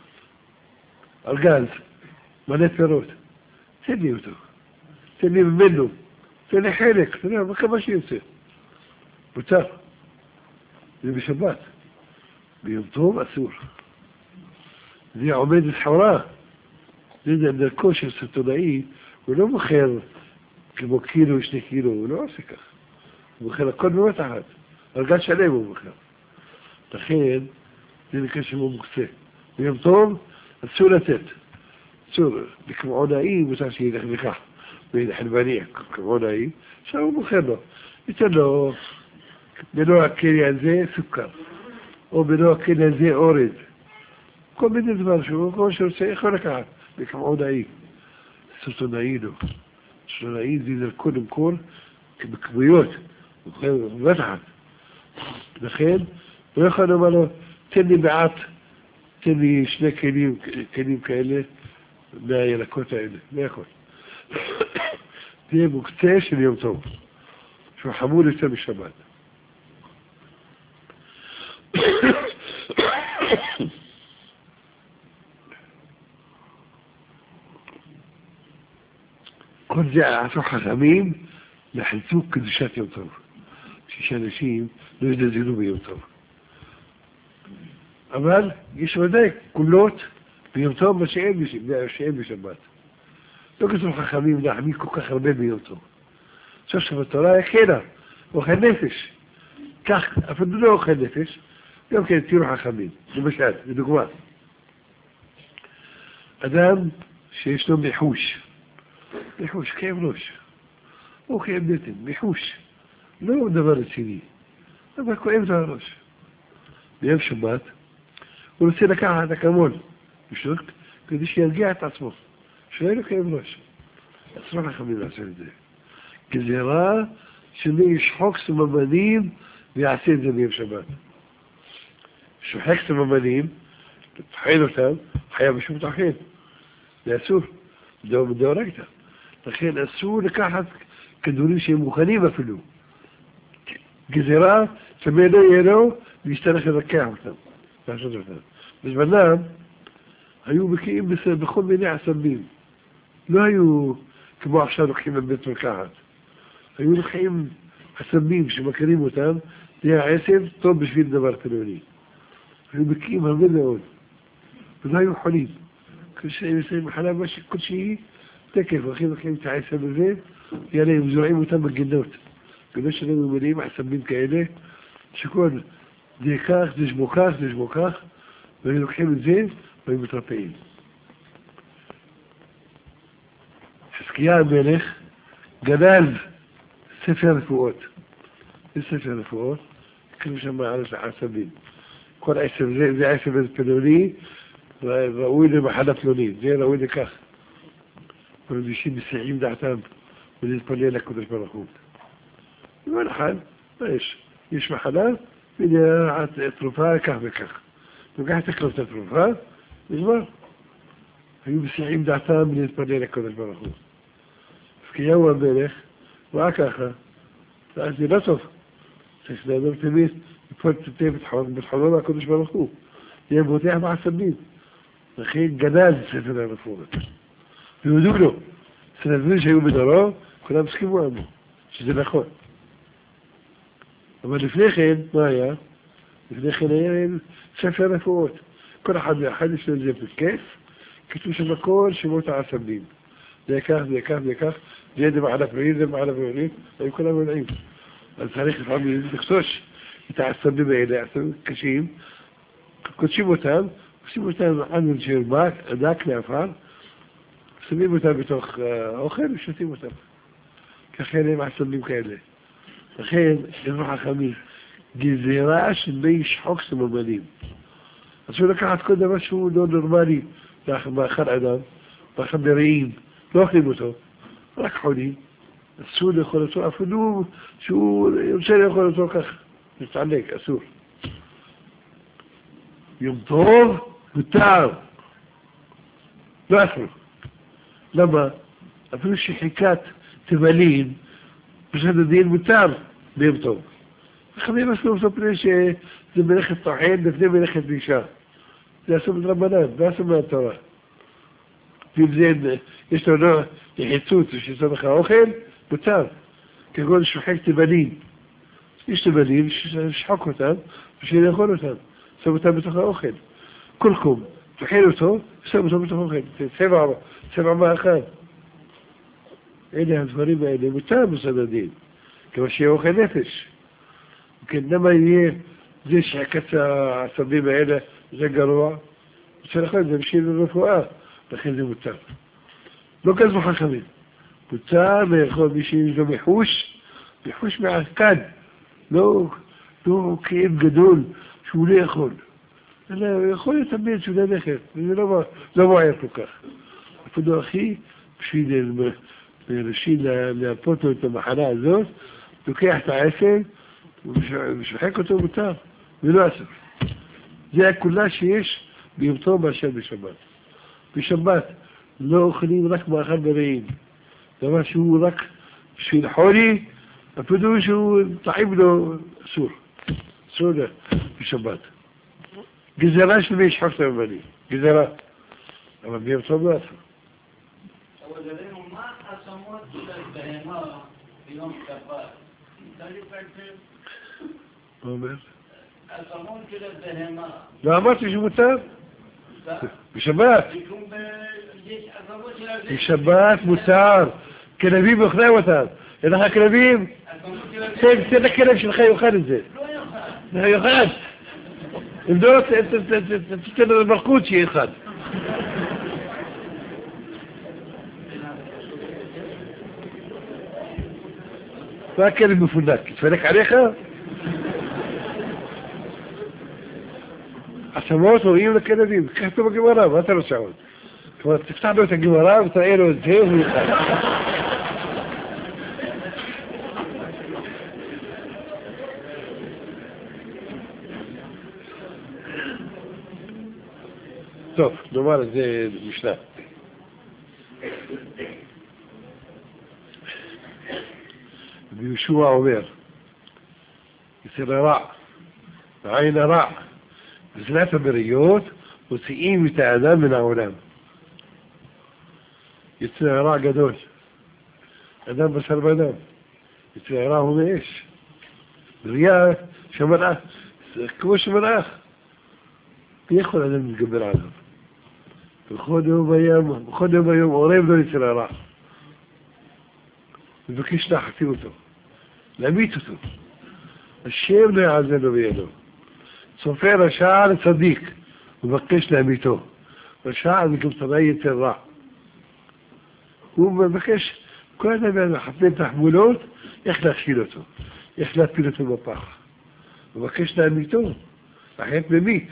ארגז, מלא פירות. תן לי אותו. תן לי ממנו. תן לי חלק, תן לי כמה שיוצא. מותר. זה בשבת. ביום טוב אסור. זה עומד לסחורה. זה דרכו של סיטונאי, הוא לא מוכר כמו קילו, שני קילו, הוא לא עושה כך. הוא מוכר הכל בבת אחת. ארגז שלם הוא מוכר. לכן, זה נקרא שהוא מוקצה. ביום טוב, אסור לתת. אסור. בקמעונאי, מותר שילך וכך. חלבני, קמעונאי, עכשיו הוא מוכר לו. ייתן לו, בלא הכלי הזה, סוכר. או בלא הכלי הזה, אורז. כל מיני דבר שהוא, כל שרוצה, יכול לקחת. בקמעונאי. סיטונאי לא. סיטונאי זה קודם כל, בכמויות. הוא מוכר בבת אחת. לכן, לא יכול לומר לו, תן לי מעט, תן לי שני כלים, כלים כאלה מהילקות האלה, לא יכול. זה מוקצה של יום טוב, שהוא חמור יותר בשבת. כל זה עשו חכמים לחיזוק קדושת יום טוב. שיש אנשים לא יזלזלו ביום טוב. אבל יש ודאי קולות ביום טוב מה שאין בשבת. לא כתוב חכמים להחמיא כל כך הרבה ביום טוב. עכשיו שבתורה הקלה, אוכל נפש. כך, אפילו לא אוכל נפש, גם כן תראו חכמים. למשל, לדוגמה, אדם שיש לו מחוש, מחוש, כאב ראש, או כאב בטן, מחוש, לא דבר רציני, אבל כואב לו הראש. ביום שבת, הוא רוצה לקחת אקמול, בשוק, כדי שירגיע את עצמו, שלא יהיה לו כאב ראש. אסור חכמים לעשות את זה. גזירה שמי ישחוק סממנים ויעשה את זה ביום שבת. שוחק סממנים, תחייל אותם, חייב בשום תחייל. זה אסור, זה מדאורייתא. לכן אסור לקחת כדורים שהם מוכנים אפילו. גזירה שמי לא יהיה לו וישתרך לבקח אותם, לעשות אותם. בזמנם היו בקיאים בכל מיני עשבים. לא היו כמו עכשיו לוקחים בבית מרקחת. היו לוקחים עשבים שמכירים אותם, זה העשב טוב בשביל דבר פלוני. היו בקיאים הרבה מאוד. ולא היו חולים. כשהם מסיים מחלה משהו כלשהי, תקף, הולכים לוקחים את העשב הזה, יאללה, הם זורעים אותם בגינות. כדי שלנו מלאים עשבים כאלה, שכל זה כך, זה שמו כך, זה שמו כך, והם לוקחים את זה, והם מתרפאים. חזקיה המלך גנז ספר רפואות. זה ספר רפואות, כתוב שם על העשבים. כל עשב זה, זה עשב פלוני, ראוי למחלה פלונית, זה ראוי לכך. ולאנשים מסיעים דעתם ולהתפלל לקדוש ברוך הוא. וכל אחד, מה יש? יש מחלה, והנה תרופה כך וכך. לוקח תקרוב את התרופה, נגמר. היו מסיעים דעתם ולהתפלל לקדוש ברוך הוא. חזקיהו המלך, ראה ככה, אז זה לא טוב. צריך לאדם תמיד לפעול תתי בתחונו מהקדוש ברוך הוא. יהיה בוטח בעשבים. לכן גנז ספר הרפואות. ויודעו לו, סנדבים שהיו בדורו, כולם הסכימו עמו, שזה נכון. אבל לפני כן, מה היה? לפני כן היה ספר רפואות. כל אחד ואחד יש לו זה בכיף, כתוב שם כל שמות העשבים. זה כך, זה כך, זה כך, זה יהיה מעלה פלונית, זה מעלה פלונית, היו כולם יודעים. אז צריך לפעמים לחשוש את העשבים האלה, העשבים קשים, קודשים אותם, עושים אותם ענן שירבק, דק לעפר, שמים אותם בתוך האוכל ושותים אותם. ככן הם עשבים כאלה. לכן, יזרו חכמים, גזירה שמי ישחוק סממנים. אסור לקחת כל דבר שהוא לא נורמלי, מאכל אדם, מאכל מרעים, לא אוכלים אותו, רק חולים. אסור לאכול אותו, אפילו שהוא רוצה לאכול אותו כך, מתעלק, אסור. יום טוב, מותר. לא אסור. למה? אפילו שחיקת תבלין, בשד הדין מותר ביום טוב. חכמים אסור אותו פני שזה מלאכת טוחן לפני מלאכת אישה. זה אסור מדרבנן, זה אסור מהתורה. ואם זה, יש לו לא יחיצות ושיצא לך אוכל, מותר. כגון שוחק תבלין. יש תבלין ששחוק אותם ושאין לאכול אותם. שם אותם בתוך האוכל. כולכם, תחל אותו, שם אותו בתוך האוכל. צבע, צבע מאכל. אלה הדברים האלה, מותר בסד הדין. כמו שיהיה אוכל נפש. וכן, למה יהיה זה שהקץ העשבים האלה, זה גרוע? זה נכון, זה בשביל רפואה. לכן זה מותר. לא כזו חכמים. מותר לאכול מי שיש לו מחוש, מחוש מעקד. לא, לא כאב גדול שהוא לא יכול. אלא הוא יכול לתמיד שהוא לא נכד, וזה לא מוער כל כך. אפילו אחי, בשביל ראשי להפות לו את המחלה הזאת, לוקח את העשב ומשוחק אותו מותר, ולא אסור. זה הכולה שיש ביום טוב מאשר בשבת. בשבת לא אוכלים רק מאכל מרעים. דבר שהוא רק בשביל חולי, אפילו שהוא טעים לו אסור. אסור בשבת. גזירה של מי ישחק תמני. גזירה. אבל ביום טוב לא אסור. אבל דרינו, מה השמות של בהמה ביום שבת? מה אומר? עצמות של הבהמה. לא אמרתי שמותר? ב- בשבת. במקום ב- יש עצמות של הבהמה. בשבת מותר. כלבים אוכלים אותם. אין לך כלבים? עצמות של הבהמה. תן, תן לכלב שלך יאכל את זה. לא יאכל. יאכל. אם לא, ת- ת- ת- ת- תתן לו מלכות שיהיה אחד. מה הכלב מפונק? יתפלק עליך? עצמות רואים לכלבים, קח אותו בגמרא, מה אתה לא שעוד? כלומר, תפתח לו את הגמרא ותראה לו את זה והוא יחד. טוב, נאמר את זה משנה. ויהושע אומר, אצל הרע, בעין הרע, בזנת הבריות, מוציאים את האדם מן העולם. יצא הרע גדול. אדם בשר באדם. יצא הרע הוא מאש. בריאה שמלאך. זה כמו שמלאך. מי יכול אדם להתגבר עליו? בכל יום ביום, בכל יום ביום עורב לו אצל הרע. מבקש להחטיא אותו. להמית אותו. השם לא יעזר לו בידו. צופה רשע לצדיק, מבקש להמיתו. רשע זה גם צבא יצר רע. הוא מבקש, כל אדם מחפש תחמולות, איך להכשיל אותו, איך להפיל אותו בפח. מבקש להמיתו, החטא ממית.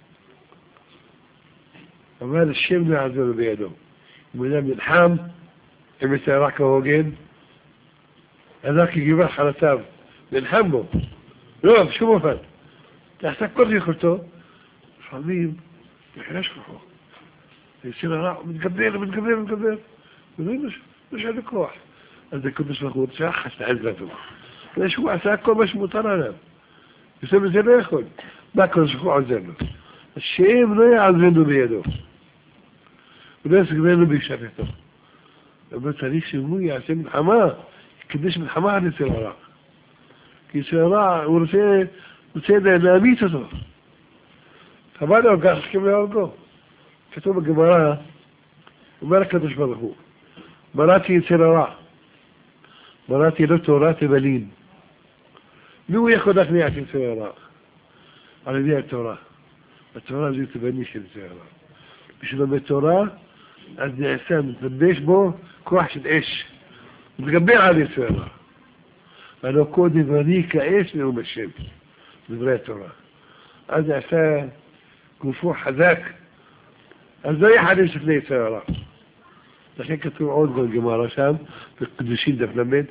אבל השם לא יעזור לו בידו. אם הוא אדם נלחם, עם יצר רע כהוגן, אדם כגיבר חלטיו, נלחם בו. לא, בשום אופן. תעשה כל יכולתו, לפעמים יחלש כוחו. יציר הרע, הוא מתגבר, מתגבר, מתגבר. ולא יש עד הכוח. אז זה קודש ברוך הוא רוצה חס לעזרתו. שהוא עשה כל מה שמותר עליו. בסוף זה לא יכול. מה קודש ברוך הוא עוזר לו? השם לא יעזרנו בידו. הוא לא יסגרנו בשפתו. אבל צריך שהוא יעשה מלחמה, יקדש מלחמה על יציר הרע. כי יציר הרע, הוא רוצה... רוצה להמיץ אותו. חבל לו כך שכם להורגו. כתוב בגמרא, אומר הקדוש ברוך הוא, בראתי אצל הרע, בראתי לו תורת הבלים. מי הוא יכול להכניע את אצל הרע? על ידי התורה. התורה זה תבני של אצל הרע. בשביל בתורה, אז נעשה, מתלבש בו כוח של אש. מתגבר על אצל הרע. ולא קודם ואני כאש נאום השם. דברי התורה. אז עשה גופו חזק, אז לא יחדש לפני יצר הרע. לכן כתוב עוד בגמרא שם, בקדושים דף למד.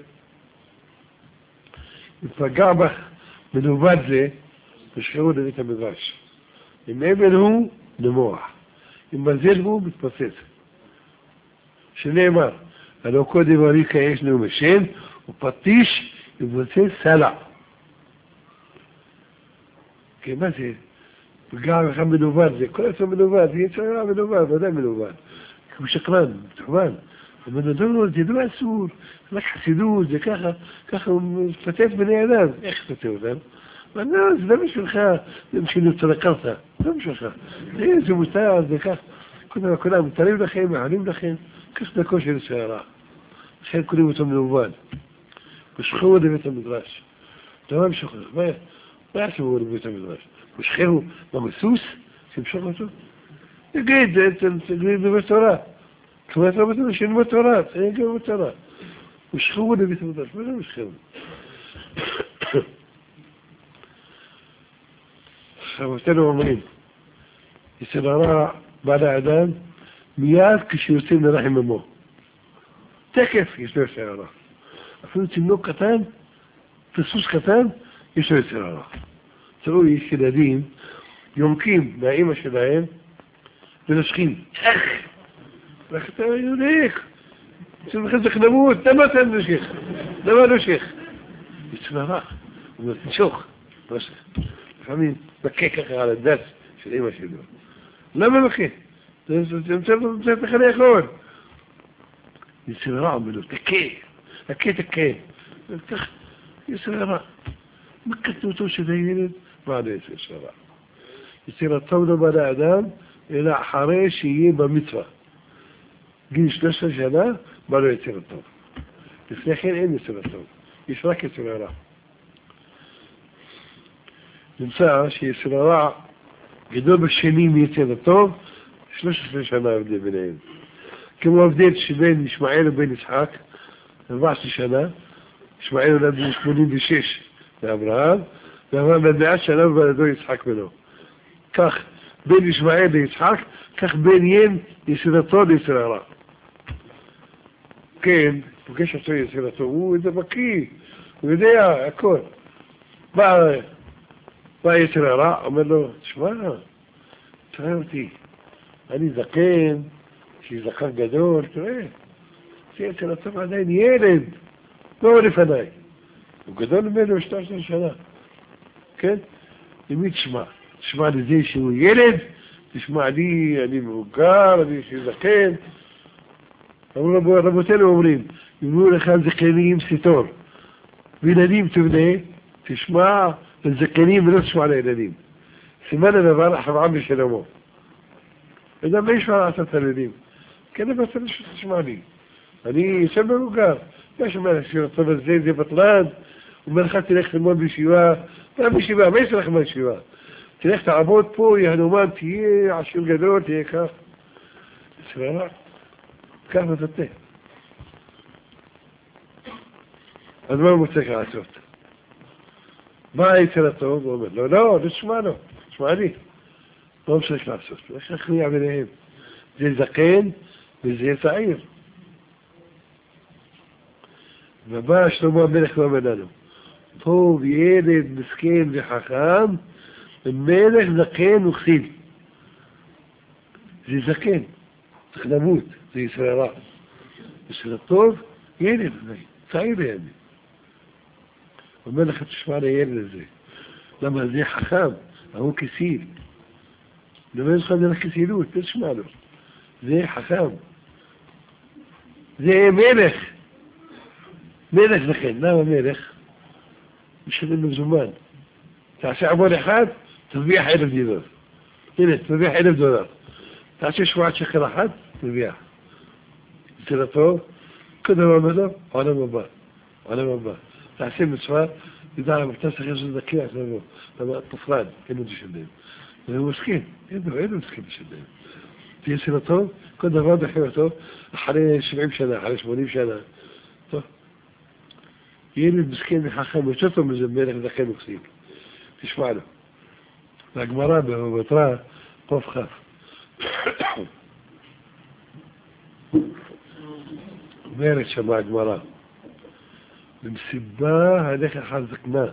אם פגע בך מנווד זה, תשחררו לבית המדרש. אם אבן הוא, נמוח. אם מזל הוא, מתפוצץ. שנאמר, הלא קודם ואני כאש נאום השם, ופטיש יבוצץ סלע. כי מה זה? פגע לך מנווד, זה כל עצמו מנווד, זה יצא רע מנווד, ודאי מנווד. הוא שקרן, תחמן. הוא אומר, לא, זה לא אסור, רק חסידות, זה ככה, ככה הוא מפתף בני אדם. איך תפתף אותם? אבל לא, זה לא בשבילך, זה בשביל צלקרת, לא בשבילך. זה מותר, זה כך. כולם, כולם, מותרים לכם, מעלים לכם, כך דקו של יצא רע. לכן קוראים אותו מנווד. משכו את בית המדרש. דבר משכו, מה היה? מה היה שהוא בבית המדרש? משכהו במסוס, שימשוך אותו? יגיד, תגיד בבית תורה. כמעט לא בית שאין בית תורה, אין גם בית תורה. משכהו בבית המדרש, מה זה משכהו? חבותינו אומרים, אצל הרע בעל האדם, מיד כשיוצאים לרחם אמו. תקף יש לו יצר הרע. אפילו תינוק קטן, פסוס קטן, יש לו יצר הרע. תראו, יש ילדים יונקים מהאימא שלהם ונשכים. איך? איך אתה יונק? אצל לכם זה חנמות, למה אתה נשך? למה נשך? יצר הרע. הוא אומר, תנשוך. לפעמים מכה ככה על הדס של אימא שלו. למה מכה? זה מצא לך לאכול. יצר הרע אומר לו, תכה. תכה, תכה. כך, יצר הרע. מקטנותו של הילד, מה נעשה שרה? יציר הטוב לא בא לאדם, אלא אחרי שיהיה במצווה. גיל שלוש עשרה שנה, בא לו יציר הטוב. לפני כן אין יציר הטוב, יש רק יציר הרע. נמצא שיציר הרע גדול בשני מיציר הטוב, שלוש עשרה שנה הבדל ביניהם. כמו הבדל שבין ישמעאל ובין יצחק, ארבע עשרה שנה, ישמעאל נולד בן שמונים ושש לאברהם, ואברהם בן מאה שנה ובלדו יצחק בנו. כך בין ישמעאל ליצחק, כך בין ין יסרתו ליסררה. כן, פוגש אותו יסרתו, הוא איזה בקיא, הוא יודע הכל. בא, בא יסררה, אומר לו, תשמע, תראה אותי, אני זקן, שהיא זקן גדול, תראה, זה יסרתו עדיין ילד, לא לפניי. הוא גדול ממנו שתיים עשרה שנה. כן? למי תשמע? תשמע לזה שהוא ילד, תשמע לי, אני מבוגר, אני זקן. אמרו רבותינו אומרים, יאמרו לך זקנים סתור, וילדים תבנה, תשמע לזקנים ולא תשמע לילדים. סימן הדבר אברהם ושלמה. וגם מה ישמע לעשות הילדים? כן, אבל תשמע לי. אני יושב מבוגר. מה שאומר הטוב הזה, זה בטלן, אומר לך תלך ללמוד בישיבה, מה בישיבה? מה יש לך בישיבה? תלך תעבוד פה, יהנומן, תהיה עשיר גדול, תהיה כך. סבבה? כך מפתה. אז מה הוא מוצא לעשות? מה היצר הטוב? הוא אומר, לא, לא, לא תשמע לו, תשמע לי. מה הוא צריך לעשות? איך להכניע ביניהם? זה זקן וזה צעיר. ובא שלמה המלך ואומר לנו, טוב ילד מסכן וחכם, ומלך זקן וכסיל. זה זקן, צריך למות, זה ישראל רע. ישראל טוב, ילד, צעיר לידי. אומר לך, תשמע לילד הזה. למה זה חכם, הוא כסיל. נאמר לך זה לכסילות, תשמע לו. זה חכם. זה מלך. מלך זקן, למה מלך? משלם מזומן. תעשה עמוד אחד, תרוויח אלף דולר. הנה, תרוויח אלף דולר. תעשה שבועת שקל אחד, תרוויח. זה לטוב, כל דבר מזו, עולם הבא. עולם הבא. תעשה מצווה, תדע, אתה צריך לעשות דקי, אז לא, למה תפרד, אין עוד לשלם. והוא מסכים, אין לו, אין לו מסכים לשלם. תהיה סלטוב, כל דבר בחירתו, אחרי שבעים שנה, אחרי שמונים שנה. טוב. ילד מסכן וחכם, יותר טוב מזה מלך זקן וכסיל. תשמע לו. והגמרא בתורה, קוף כף. אומרת שמה הגמרא. במסיבה הלך אחר זקנה.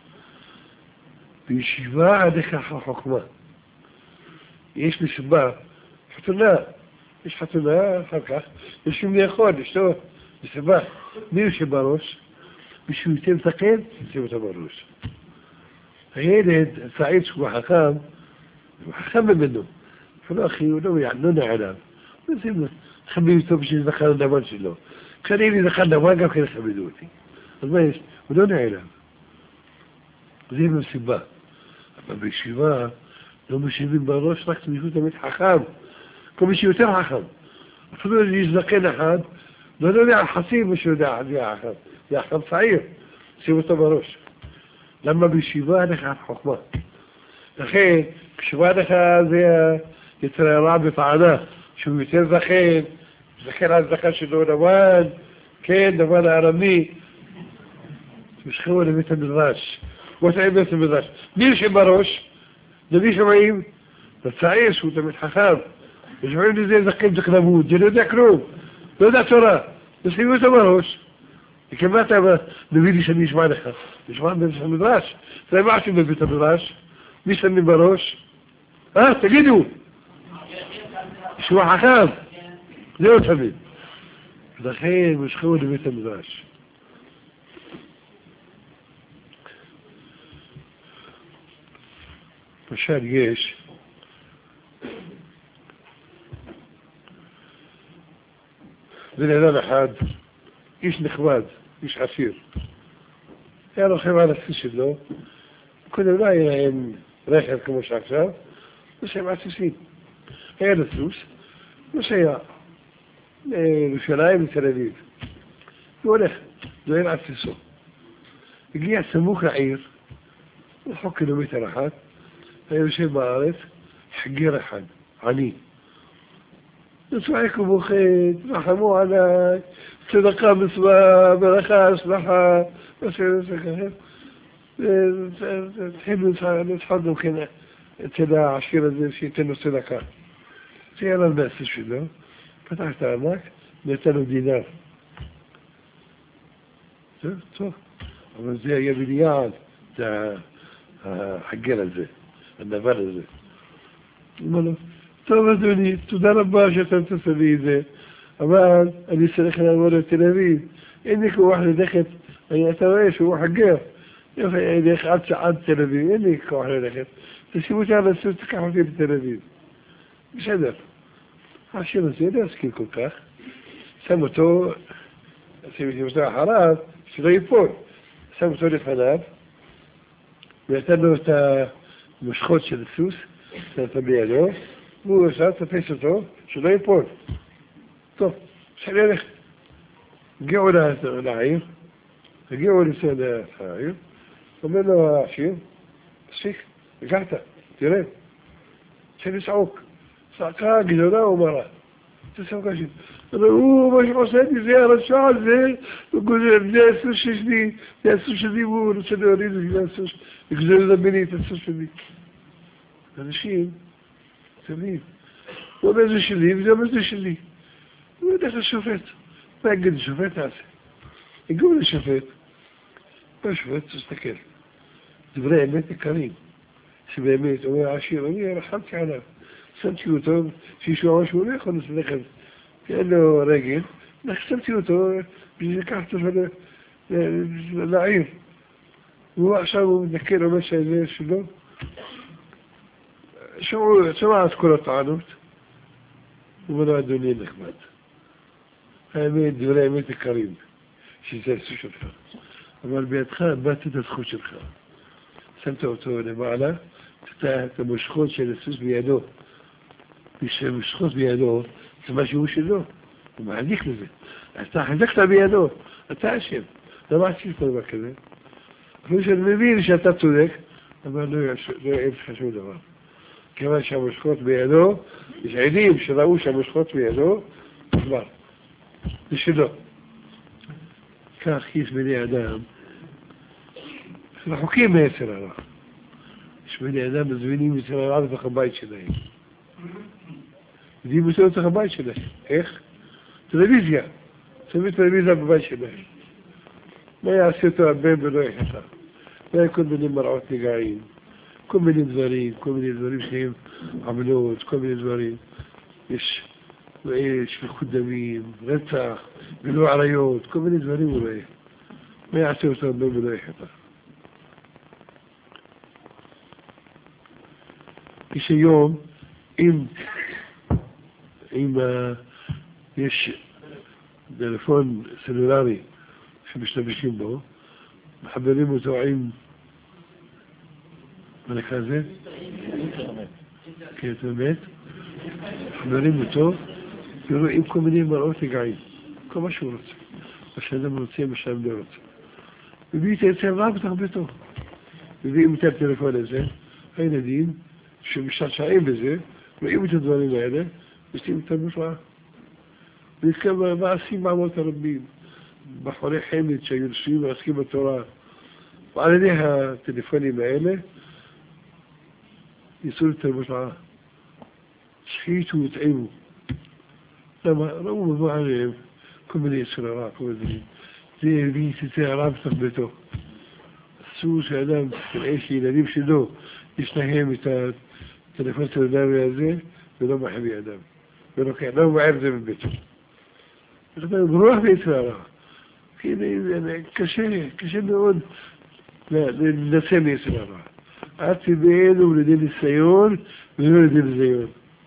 בישיבה הלך אחר חוכמה. יש מסיבה, חתונה. יש חתונה, אחר כך, יש מי יכול, לשתות, מסיבה. מי יושב בראש? בשביל יותר זקן, יושב אותו בראש. הילד, הצעיר שהוא חכם, הוא חכם ממנו. אפילו אחי, הוא לא יענון עליו. תכבד אותו בשביל זכר הדבר שלו. כשאני לי זכר דבר, גם כן תכבדו אותי. אז מה יש? הוא לא נעלם. זה מסיבה. אבל בישיבה לא משיבים בראש, רק מישהו תמיד חכם. כל מי שיותר חכם. אפילו יש זקן אחד, לא יודע על חסים מי שיודע על זה החכם. זה החכם צעיר. שים אותו בראש. למה בישיבה לך חוכמה? לכן, כשיבה לך זה יצר הרע בטענה, שהוא יותר זקן, זקן על זקן שלו לבן, כן, לבן הארמי, משכבו לבית המדרש. בוא תהיה בית המדרש. מי יושב בראש? למי שומעים? לצעיר שהוא תמיד חכם. ושומעים לזה זקן זקנבות, זה לא יודע כלום. לא יודע תורה. תשימו אותו בראש. וכמה אתה מביא לי שאני אשמע לך? נשמע בבית המדרש. זה מה עושים בבית המדרש? מי שמים בראש? אה, תגידו. שהוא חכם. זהו תמיד. לכן משכבו לבית המדרש. למשל יש בן אדם אחד, איש נכבד, איש עשיר. היה רוכב על הסוס שלו, קודם לא היה להם רכב כמו שעכשיו, לא שהם הסוסים. היה לסוס, נוסע לירושלים לתל אביב. הוא הולך, דוהר על סוסו. הגיע סמוך לעיר, רחוק קילומטר אחד, היה יושב בארץ, חגיר אחד, עני. צועק ובוכה, תרחמו עליי, צדקה, מצווה, ברכה, הצלחה, התחילו לצחוק גם כן אצל העשיר הזה שייתן לו צדקה. זה היה לנו מהסוס שלו, פתח את הענק, נתן לו דינר. טוב, טוב, אבל זה היה בליעד, זה החגר הזה, הדבר הזה. אמר לו, טוב אדוני, תודה רבה שאתה תעשה לי את זה, אבל אני צריך לעבור לתל אביב, אין לי כוח ללכת, אתה רואה שהוא חגר, אני אלך עד תל אביב, אין לי כוח ללכת, תשימו אותי על הסוס, תקח אותי לתל אביב. בסדר. העשיר הזה לא הסכים כל כך, שם אותו, שם אותו אחריו, שלא ייפול, שם אותו לפניו, ונתן לו את המשחות של הסוס, נתן אותו בידו, והוא עשה, תפס אותו, שלא ייפול. טוב, אפשר ללכת. הגיעו לעיר, הגיעו לצד העיר, אומר לו העשיר, תפסיק, הגעת, תראה, צריך לצעוק. צעקה גדולה ומרה. תצעקה שלי. הוא, מה שעושה לי זה הרשע הזה, הוא גוזר, זה הסוס שלי, זה הסוס שלי, והוא רוצה להוריד את זה הסוס, וגוזר לדמיני את הסוס שלי. אנשים, תמיד, הוא אומר זה שלי, וזה אומר זה שלי. הוא הולך לשופט. מה יגיד לשופט הזה? הגיעו לשופט, והשופט תסתכל. דברי אמת יקרים, שבאמת, אומר העשיר, אני רחמתי עליו. שמתי אותו, שישוע אמר שהוא לא יכול ללכת, כי אין לו רגל, שמתי אותו בשביל לקחת אותו לעיר. והוא עכשיו הוא מדקר, אומר שזה שלו. שמע את כל הטענות, הוא אומר לו, אדוני נחמד. האמת, דברי האמת יקרים, שזה הסוס שלך. אבל בידך באתי את הזכות שלך. שמת אותו למעלה, את המושכות של הסוס בידו. כשמשכות בידו, זה משהו שלו, הוא מעדיק לזה. אתה חזקת בידו, אתה אשם. למה עשית כל דבר כזה? אפילו שאני מבין שאתה צודק, אבל לא יהיה לך שום דבר. כיוון שהמשכות בידו, יש עדים שראו שהמשכות בידו, כבר, זה שלו. כך יש בני אדם, רחוקים מיצר הרע. יש בני אדם מזמינים יצר הרע בתוך הבית שלהם. מביאים אותו לתוך הבית שלהם. איך? טלוויזיה. שמים טלוויזיה בבית שלהם. מה יעשה אותו הבן ולא יחסה? לא כל מיני מראות נגעים, כל מיני דברים, כל מיני דברים שהם עמלות, כל מיני דברים. יש שפיכות דמים, רצח, ולא עריות, כל מיני דברים הוא רואה. מה יעשה אותו הבן ולא יחסה? יש היום, אם אם יש טלפון סלולרי שמשתמשים בו, מחברים אותו עם מה נקרא זה? כן, באמת. מחברים אותו, ורואים כל מיני מראות נגעים. כל מה שהוא רוצה. מה שאדם רוצה, מה שאדם לא רוצה. מביא את היצר רע בתוך ביתו. מביאים את הטלפון הזה, הילדים שמשתעשעים בזה, רואים את הדברים האלה, עושים את המופרע. וכמה מעשים מעמות הרבים, בחורי חמד שהיו יושבים ועסקים בתורה. ועל ידי הטלפונים האלה, ניסו את המופרע. שחיתו וטעימו. למה? ראו מבוא עליהם כל מיני יצר הרע, כל מיני דברים. זה הביא את יצר הרע בתוך ביתו. אסור שאדם, כנראה שילדים שלו, יש להם את הטלפון הסלולרי הזה, ולא מחביא אדם. ולוקח, לא מער זה בביתו. ברוח ביצר הרע. קשה, קשה מאוד לנסה מיצר הרע. עד שבאנו לידי ניסיון ולא לידי ניסיון.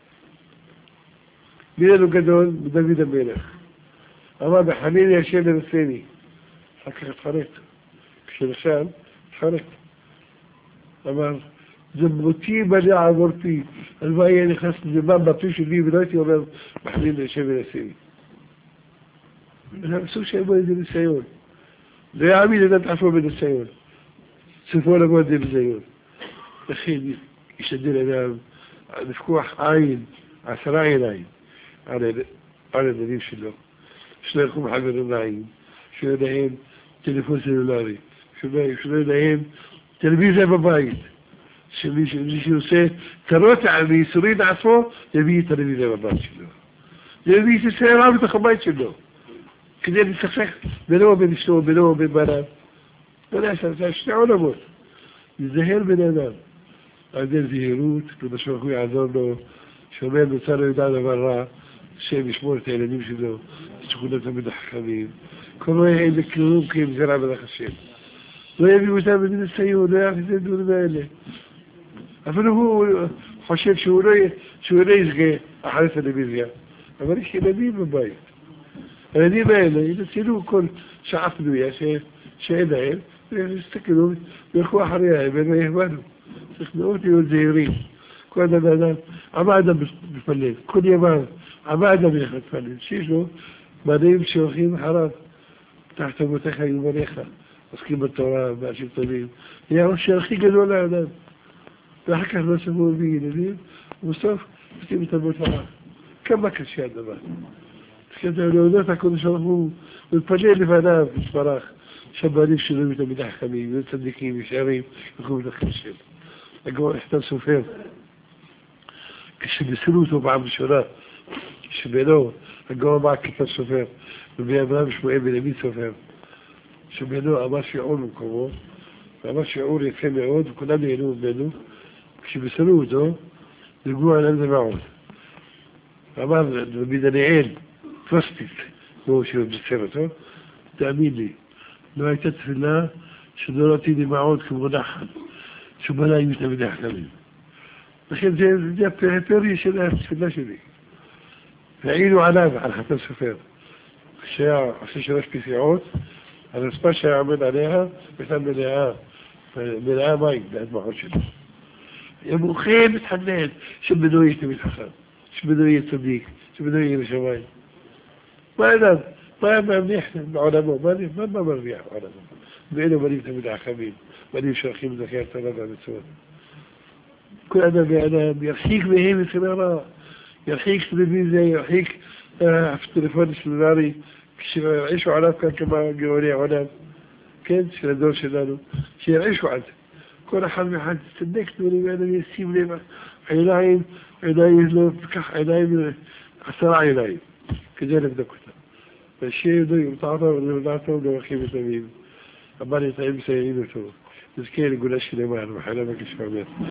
מידנו גדול בדוד המלך. אמר בחנין ישב לרסני. אחר כך התחרט. כשלשם, תחרק. אמר, זמרותי בלי עברתי, הלוואי יהיה נכנס לזמן בפה שלי ולא הייתי אומר, מחליל לשם ולעשיני. זה סוג שאין בו איזה ניסיון. לא יעמיד לדעת עצמו בניסיון. סופו לבוא את זה בניסיון. לכן ישתדל אדם לפקוח עין, עשרה עיניים, על הילדים שלו. שלא ילכו מחברים לעין, שלא ידעהם טלפון סלולרי, שלא ידעהם טלוויזיה בבית. שמי שעושה צרות וייסורים לעצמו, יביא טלוויזיה בבית שלו. יביא סלולר בתוך הבית שלו. כדי לשחק בינו ובין אשתו, בינו ובין בניו. לא יודע, זה שני עולמות. להיזהר בן אדם. על ידי זהירות, כדי שהוא יעזור לו, שאומר בצד לא ידע דבר רע, השם ישמור את הילדים שלו, שכולם תמיד החכמים. כל לא יהיה איזה כלום כי הם זרע בדרך השם. לא יביאו אותם בניסיון, לא יעשה את הדברים האלה. אפילו הוא חושב שהוא לא יזכה אחרי טלוויזיה. אבל יש ילדים בבית. הילדים האלה ינצלו כל שעה פנויה שאין להם, ויסתכלו וילכו אחריה, והם יהבנו. צריך מאוד להיות זהירים. כל אדם אדם, עמה אדם בפלל, כל ימן, עמה אדם ילך לפלל, שיש לו מנעים שהולכים אחריו, תחת אבותיך יומניך, עוסקים בתורה, באנשים טובים. נהיה ראש הכי גדול לאדם. ואחר כך לא שמעו בי ילדים, ובסוף עושים את המותרה. כמה קשה הדבר. כדי להודות הקודש ברוך הוא, ולפלל לפניו, יתברך, שהבנים שלו תמיד חכמים, וצדיקים, ישרים, ילכו בדרך השם. הגאון נכתב סופר, כשניסרו אותו פעם ראשונה, שבינו, הגאון אמר כתב סופר, ובימיו שמואל בן עמית סופר, שבינו אמר שיעור במקומו, ואמר שיעור יפה מאוד, וכולם נהנו ממנו, כשניסרו אותו, דרגו עליו דמעות. אמר רבי דניאל, פרסטיק, כמו שהוא בצר אותו, תאמין לי, לא הייתה תפילה שלא ראיתי דמעות כמו נחל, שבנה עם תלמידי חכמים. לכן זה הפריפריה של התפילה שלי. והעינו עליו, על חתן סופר. כשהיה עושה שלוש פסיעות, הרצפה שהיה עומד עליה, הייתה מלאה, מלאה מים בהדמעות שלו. היה מוכן מתחנן, שבנו יהיה תמיד חכם, שבנו יהיה צדיק, שבנו יהיה לשמיים. מה אדם? מה היה מרוויח בעולמו? מה מרוויח בעולמו? ואלו בנים תמיד החכמים, בנים שרחים לזכי התורה והמצוות. כל אדם ואדם ירחיק מהם את הרע, ירחיק טלוויזיה, ירחיק טלפון סלולרי, כשירעשו עליו כאן כמה גאוני עולם, כן, של הדור שלנו, שירעשו על זה. כל אחד ואחד צדק דברים האלה וישים לב, עיניים, עיניים לא, כך עיניים, עשרה עיניים, כדי לבדוק אותם. והשיהיה יודעים, ומטעתם ולמדעתם ולמחים ותמיד. אמר לי, תאים מסייעים אותו. נזכה לגולה שלמה, ומחלה בקשממת.